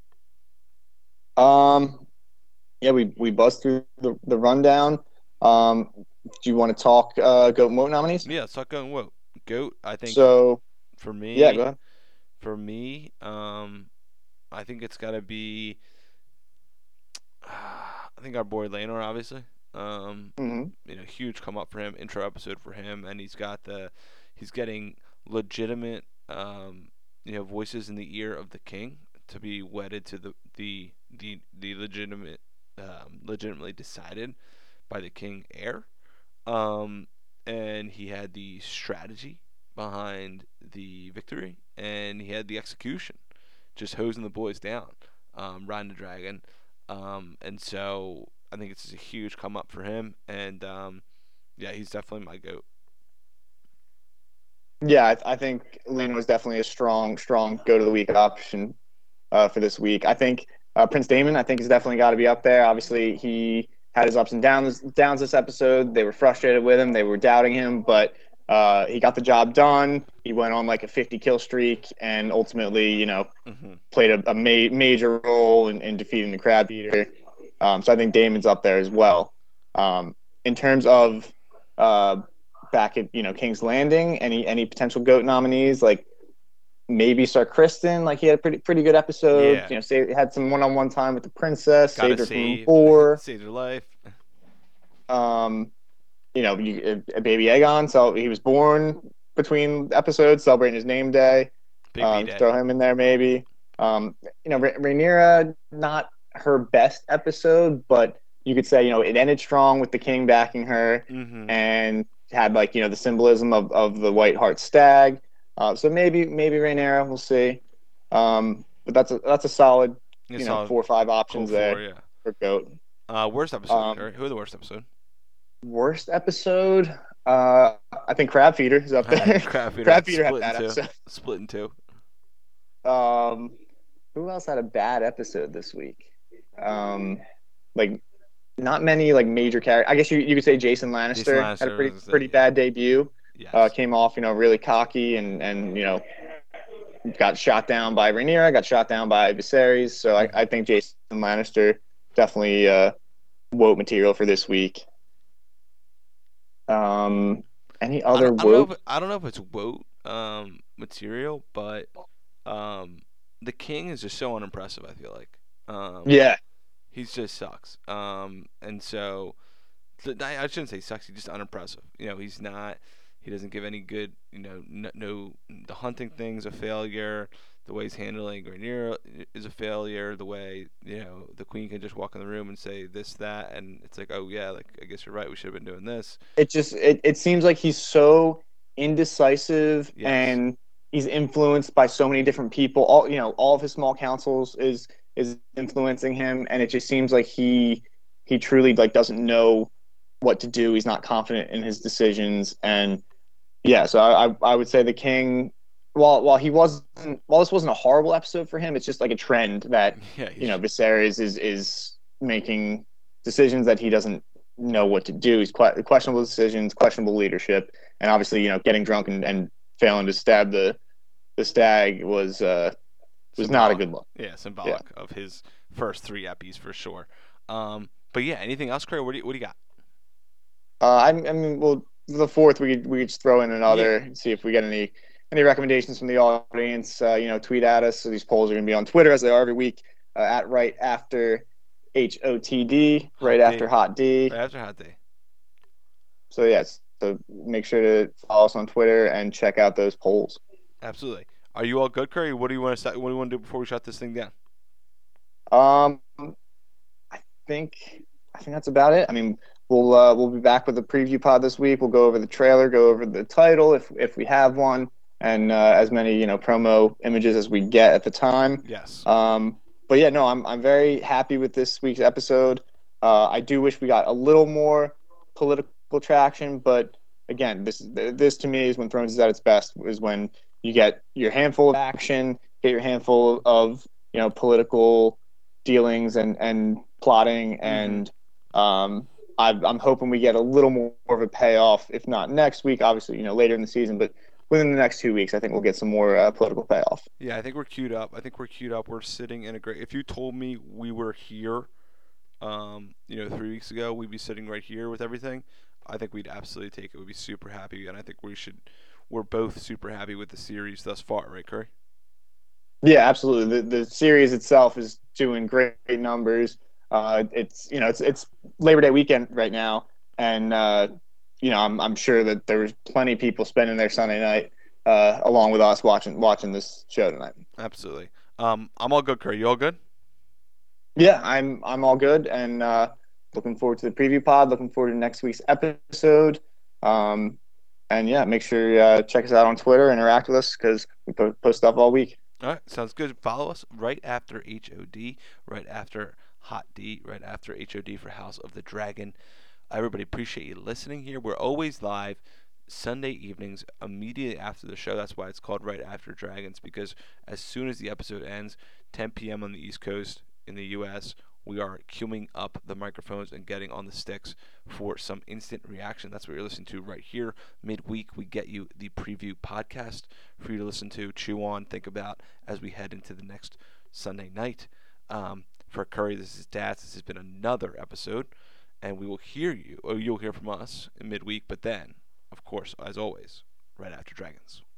Um, yeah, we we buzzed through the, the rundown. Um, do you want to talk uh, Goat Moat nominees? Yeah, let's talk going Whoa. Goat, I think for, So for yeah, go me, ahead. for me, um, I think it's got to be, I think our boy Lanor, obviously. Um, Hmm. you know, huge come up for him, intro episode for him, and he's got the, he's getting legitimate, um, you know, voices in the ear of the king to be wedded to the the the, the legitimate, um, legitimately decided by the king heir. Um, and he had the strategy behind the victory, and he had the execution, just hosing the boys down, um, riding the dragon. Um, and so I think it's a huge come up for him, and um, yeah, he's definitely my goat. Yeah, I, I think Lena was definitely a strong strong go to the week option uh, for this week. I think uh, Prince Damon, I think, has definitely got to be up there. Obviously, he had his ups and downs downs this episode. They were frustrated with him. They were doubting him, but uh, he got the job done. He went on like a fifty kill streak, and ultimately, you know, Mm-hmm. played a, a ma- major role in, in defeating the Crab Eater. Um, so I think Damon's up there as well. Um, in terms of uh, back at you know King's Landing, any any potential goat nominees like maybe Sir Kristen, like he had a pretty pretty good episode. Yeah, You know, saved, had some one on one time with the princess, gotta saved her from save, boar. save their life. Um, you know, you, a baby Aegon, so he was born between episodes, celebrating his name day. Big B Um, day. throw him in there maybe. Um, you know, Rha- Rhaenyra, not her best episode, but you could say you know it ended strong with the king backing her, Mm-hmm. and had like you know the symbolism of, of the White Hart stag. Uh, so maybe maybe Rhaenyra, we'll see. Um, but that's a that's a solid you It's know all four or five cool options for there yeah. for goat. Uh, worst episode, Um, Curry. Who are the worst episode? Worst episode, uh, I think Crab Feeder is up All right, there. Crab Feeder Crab got Feeder had a split in bad two. episode. Split in two. Um, who else had a bad episode this week? Um, like not many like major characters. I guess you, you could say Jason Jason Lannister had a Lannister was pretty gonna pretty say yeah. bad debut. Uh, Yes. came off you know really cocky and and you know got shot down by Rhaenyra, got shot down by Viserys. So I, Mm-hmm. I think Jason Lannister definitely uh, woke material for this week. Um, any I other don't, I don't know woke? if I don't know if it's woke um material, but um the king is just so unimpressive. I feel like um Yeah, he just sucks. Um and so I, I shouldn't say sucks. He's just unimpressive. You know, he's not. He doesn't give any good. You know, no, no the hunting thing's a failure. The way he's handling Rhaenyra is a failure. The way you know the queen can just walk in the room and say this, that, and it's like, oh yeah, like I guess you're right. We should have been doing this. it just it, it seems like he's so indecisive Yes. and he's influenced by so many different people. All you know, all of his small councils is is influencing him, and it just seems like he he truly like doesn't know what to do. He's not confident in his decisions, and yeah, so I I, I would say the King. While while he wasn't while this wasn't a horrible episode for him, it's just like a trend that Yeah, you know he's, Viserys is is making decisions that he doesn't know what to do. He's quite questionable decisions, questionable leadership, and obviously you know getting drunk and, and failing to stab the the stag was uh was not a symbolic. good look. Yeah, Yeah. symbolic of his first three epis for sure. Um, but yeah, anything else, Craig? What do you, what do you got? Uh, I, I mean, well, the fourth we could we could just throw in Yeah, another and see if we get any any recommendations from the audience. Uh, you know, tweet at us. So these polls are going to be on Twitter as they are every week uh, at right after H O T D, right hot after day. Hot D. Right after hot day. So yes, so make sure to follow us on Twitter and check out those polls. Absolutely. Are you all good, Curry? What do you want to What do you want to do before we shut this thing down? Um, I think I think that's about it. I mean, we'll uh, we'll be back with a preview pod this week. We'll go over the trailer, go over the title if if we have one, and uh, as many you know promo images as we get at the time. Yes. Um, but yeah, no, I'm I'm very happy with this week's episode. Uh, I do wish we got a little more political traction, but again, this this to me is when Thrones is at its best. Is when you get your handful of action, get your handful of you know political dealings and and plotting, Mm-hmm. and um, I, I'm hoping we get a little more of a payoff, if not next week, obviously you know later in the season, but within the next two weeks, I think we'll get some more uh, political payoff. Yeah, I think we're queued up. I think we're queued up. We're sitting in a great. If you told me we were here, um, you know, three weeks ago, we'd be sitting right here with everything. I think we'd absolutely take it. We'd be super happy, and I think we should. We're both super happy with the series thus far, right, Curry? Yeah, absolutely. The the series itself is doing great numbers. Uh, it's you know it's it's Labor Day weekend right now, and uh, you know I'm I'm sure that there's plenty of people spending their Sunday night uh, along with us watching watching this show tonight. Absolutely. Um, I'm all good, Curry. You all good? Yeah, I'm I'm all good, and uh, looking forward to the preview pod. Looking forward to next week's episode. Um, and yeah, make sure you uh, check us out on Twitter, interact with us because we post stuff all week. All right, sounds good. Follow us right after H O D, right after Hot D, right after H O D for House of the Dragon. Everybody, appreciate you listening here. We're always live Sunday evenings immediately after the show. That's why it's called Right After Dragons, because as soon as the episode ends, ten p.m. on the East Coast in the U S, we are queuing up the microphones and getting on the sticks for some instant reaction. That's what you're listening to right here. Midweek, we get you the preview podcast for you to listen to, chew on, think about as we head into the next Sunday night. Um, for Curry, this is Dats. This has been another episode, and we will hear you, or you'll hear from us in midweek, but then, of course, as always, right after Dragons.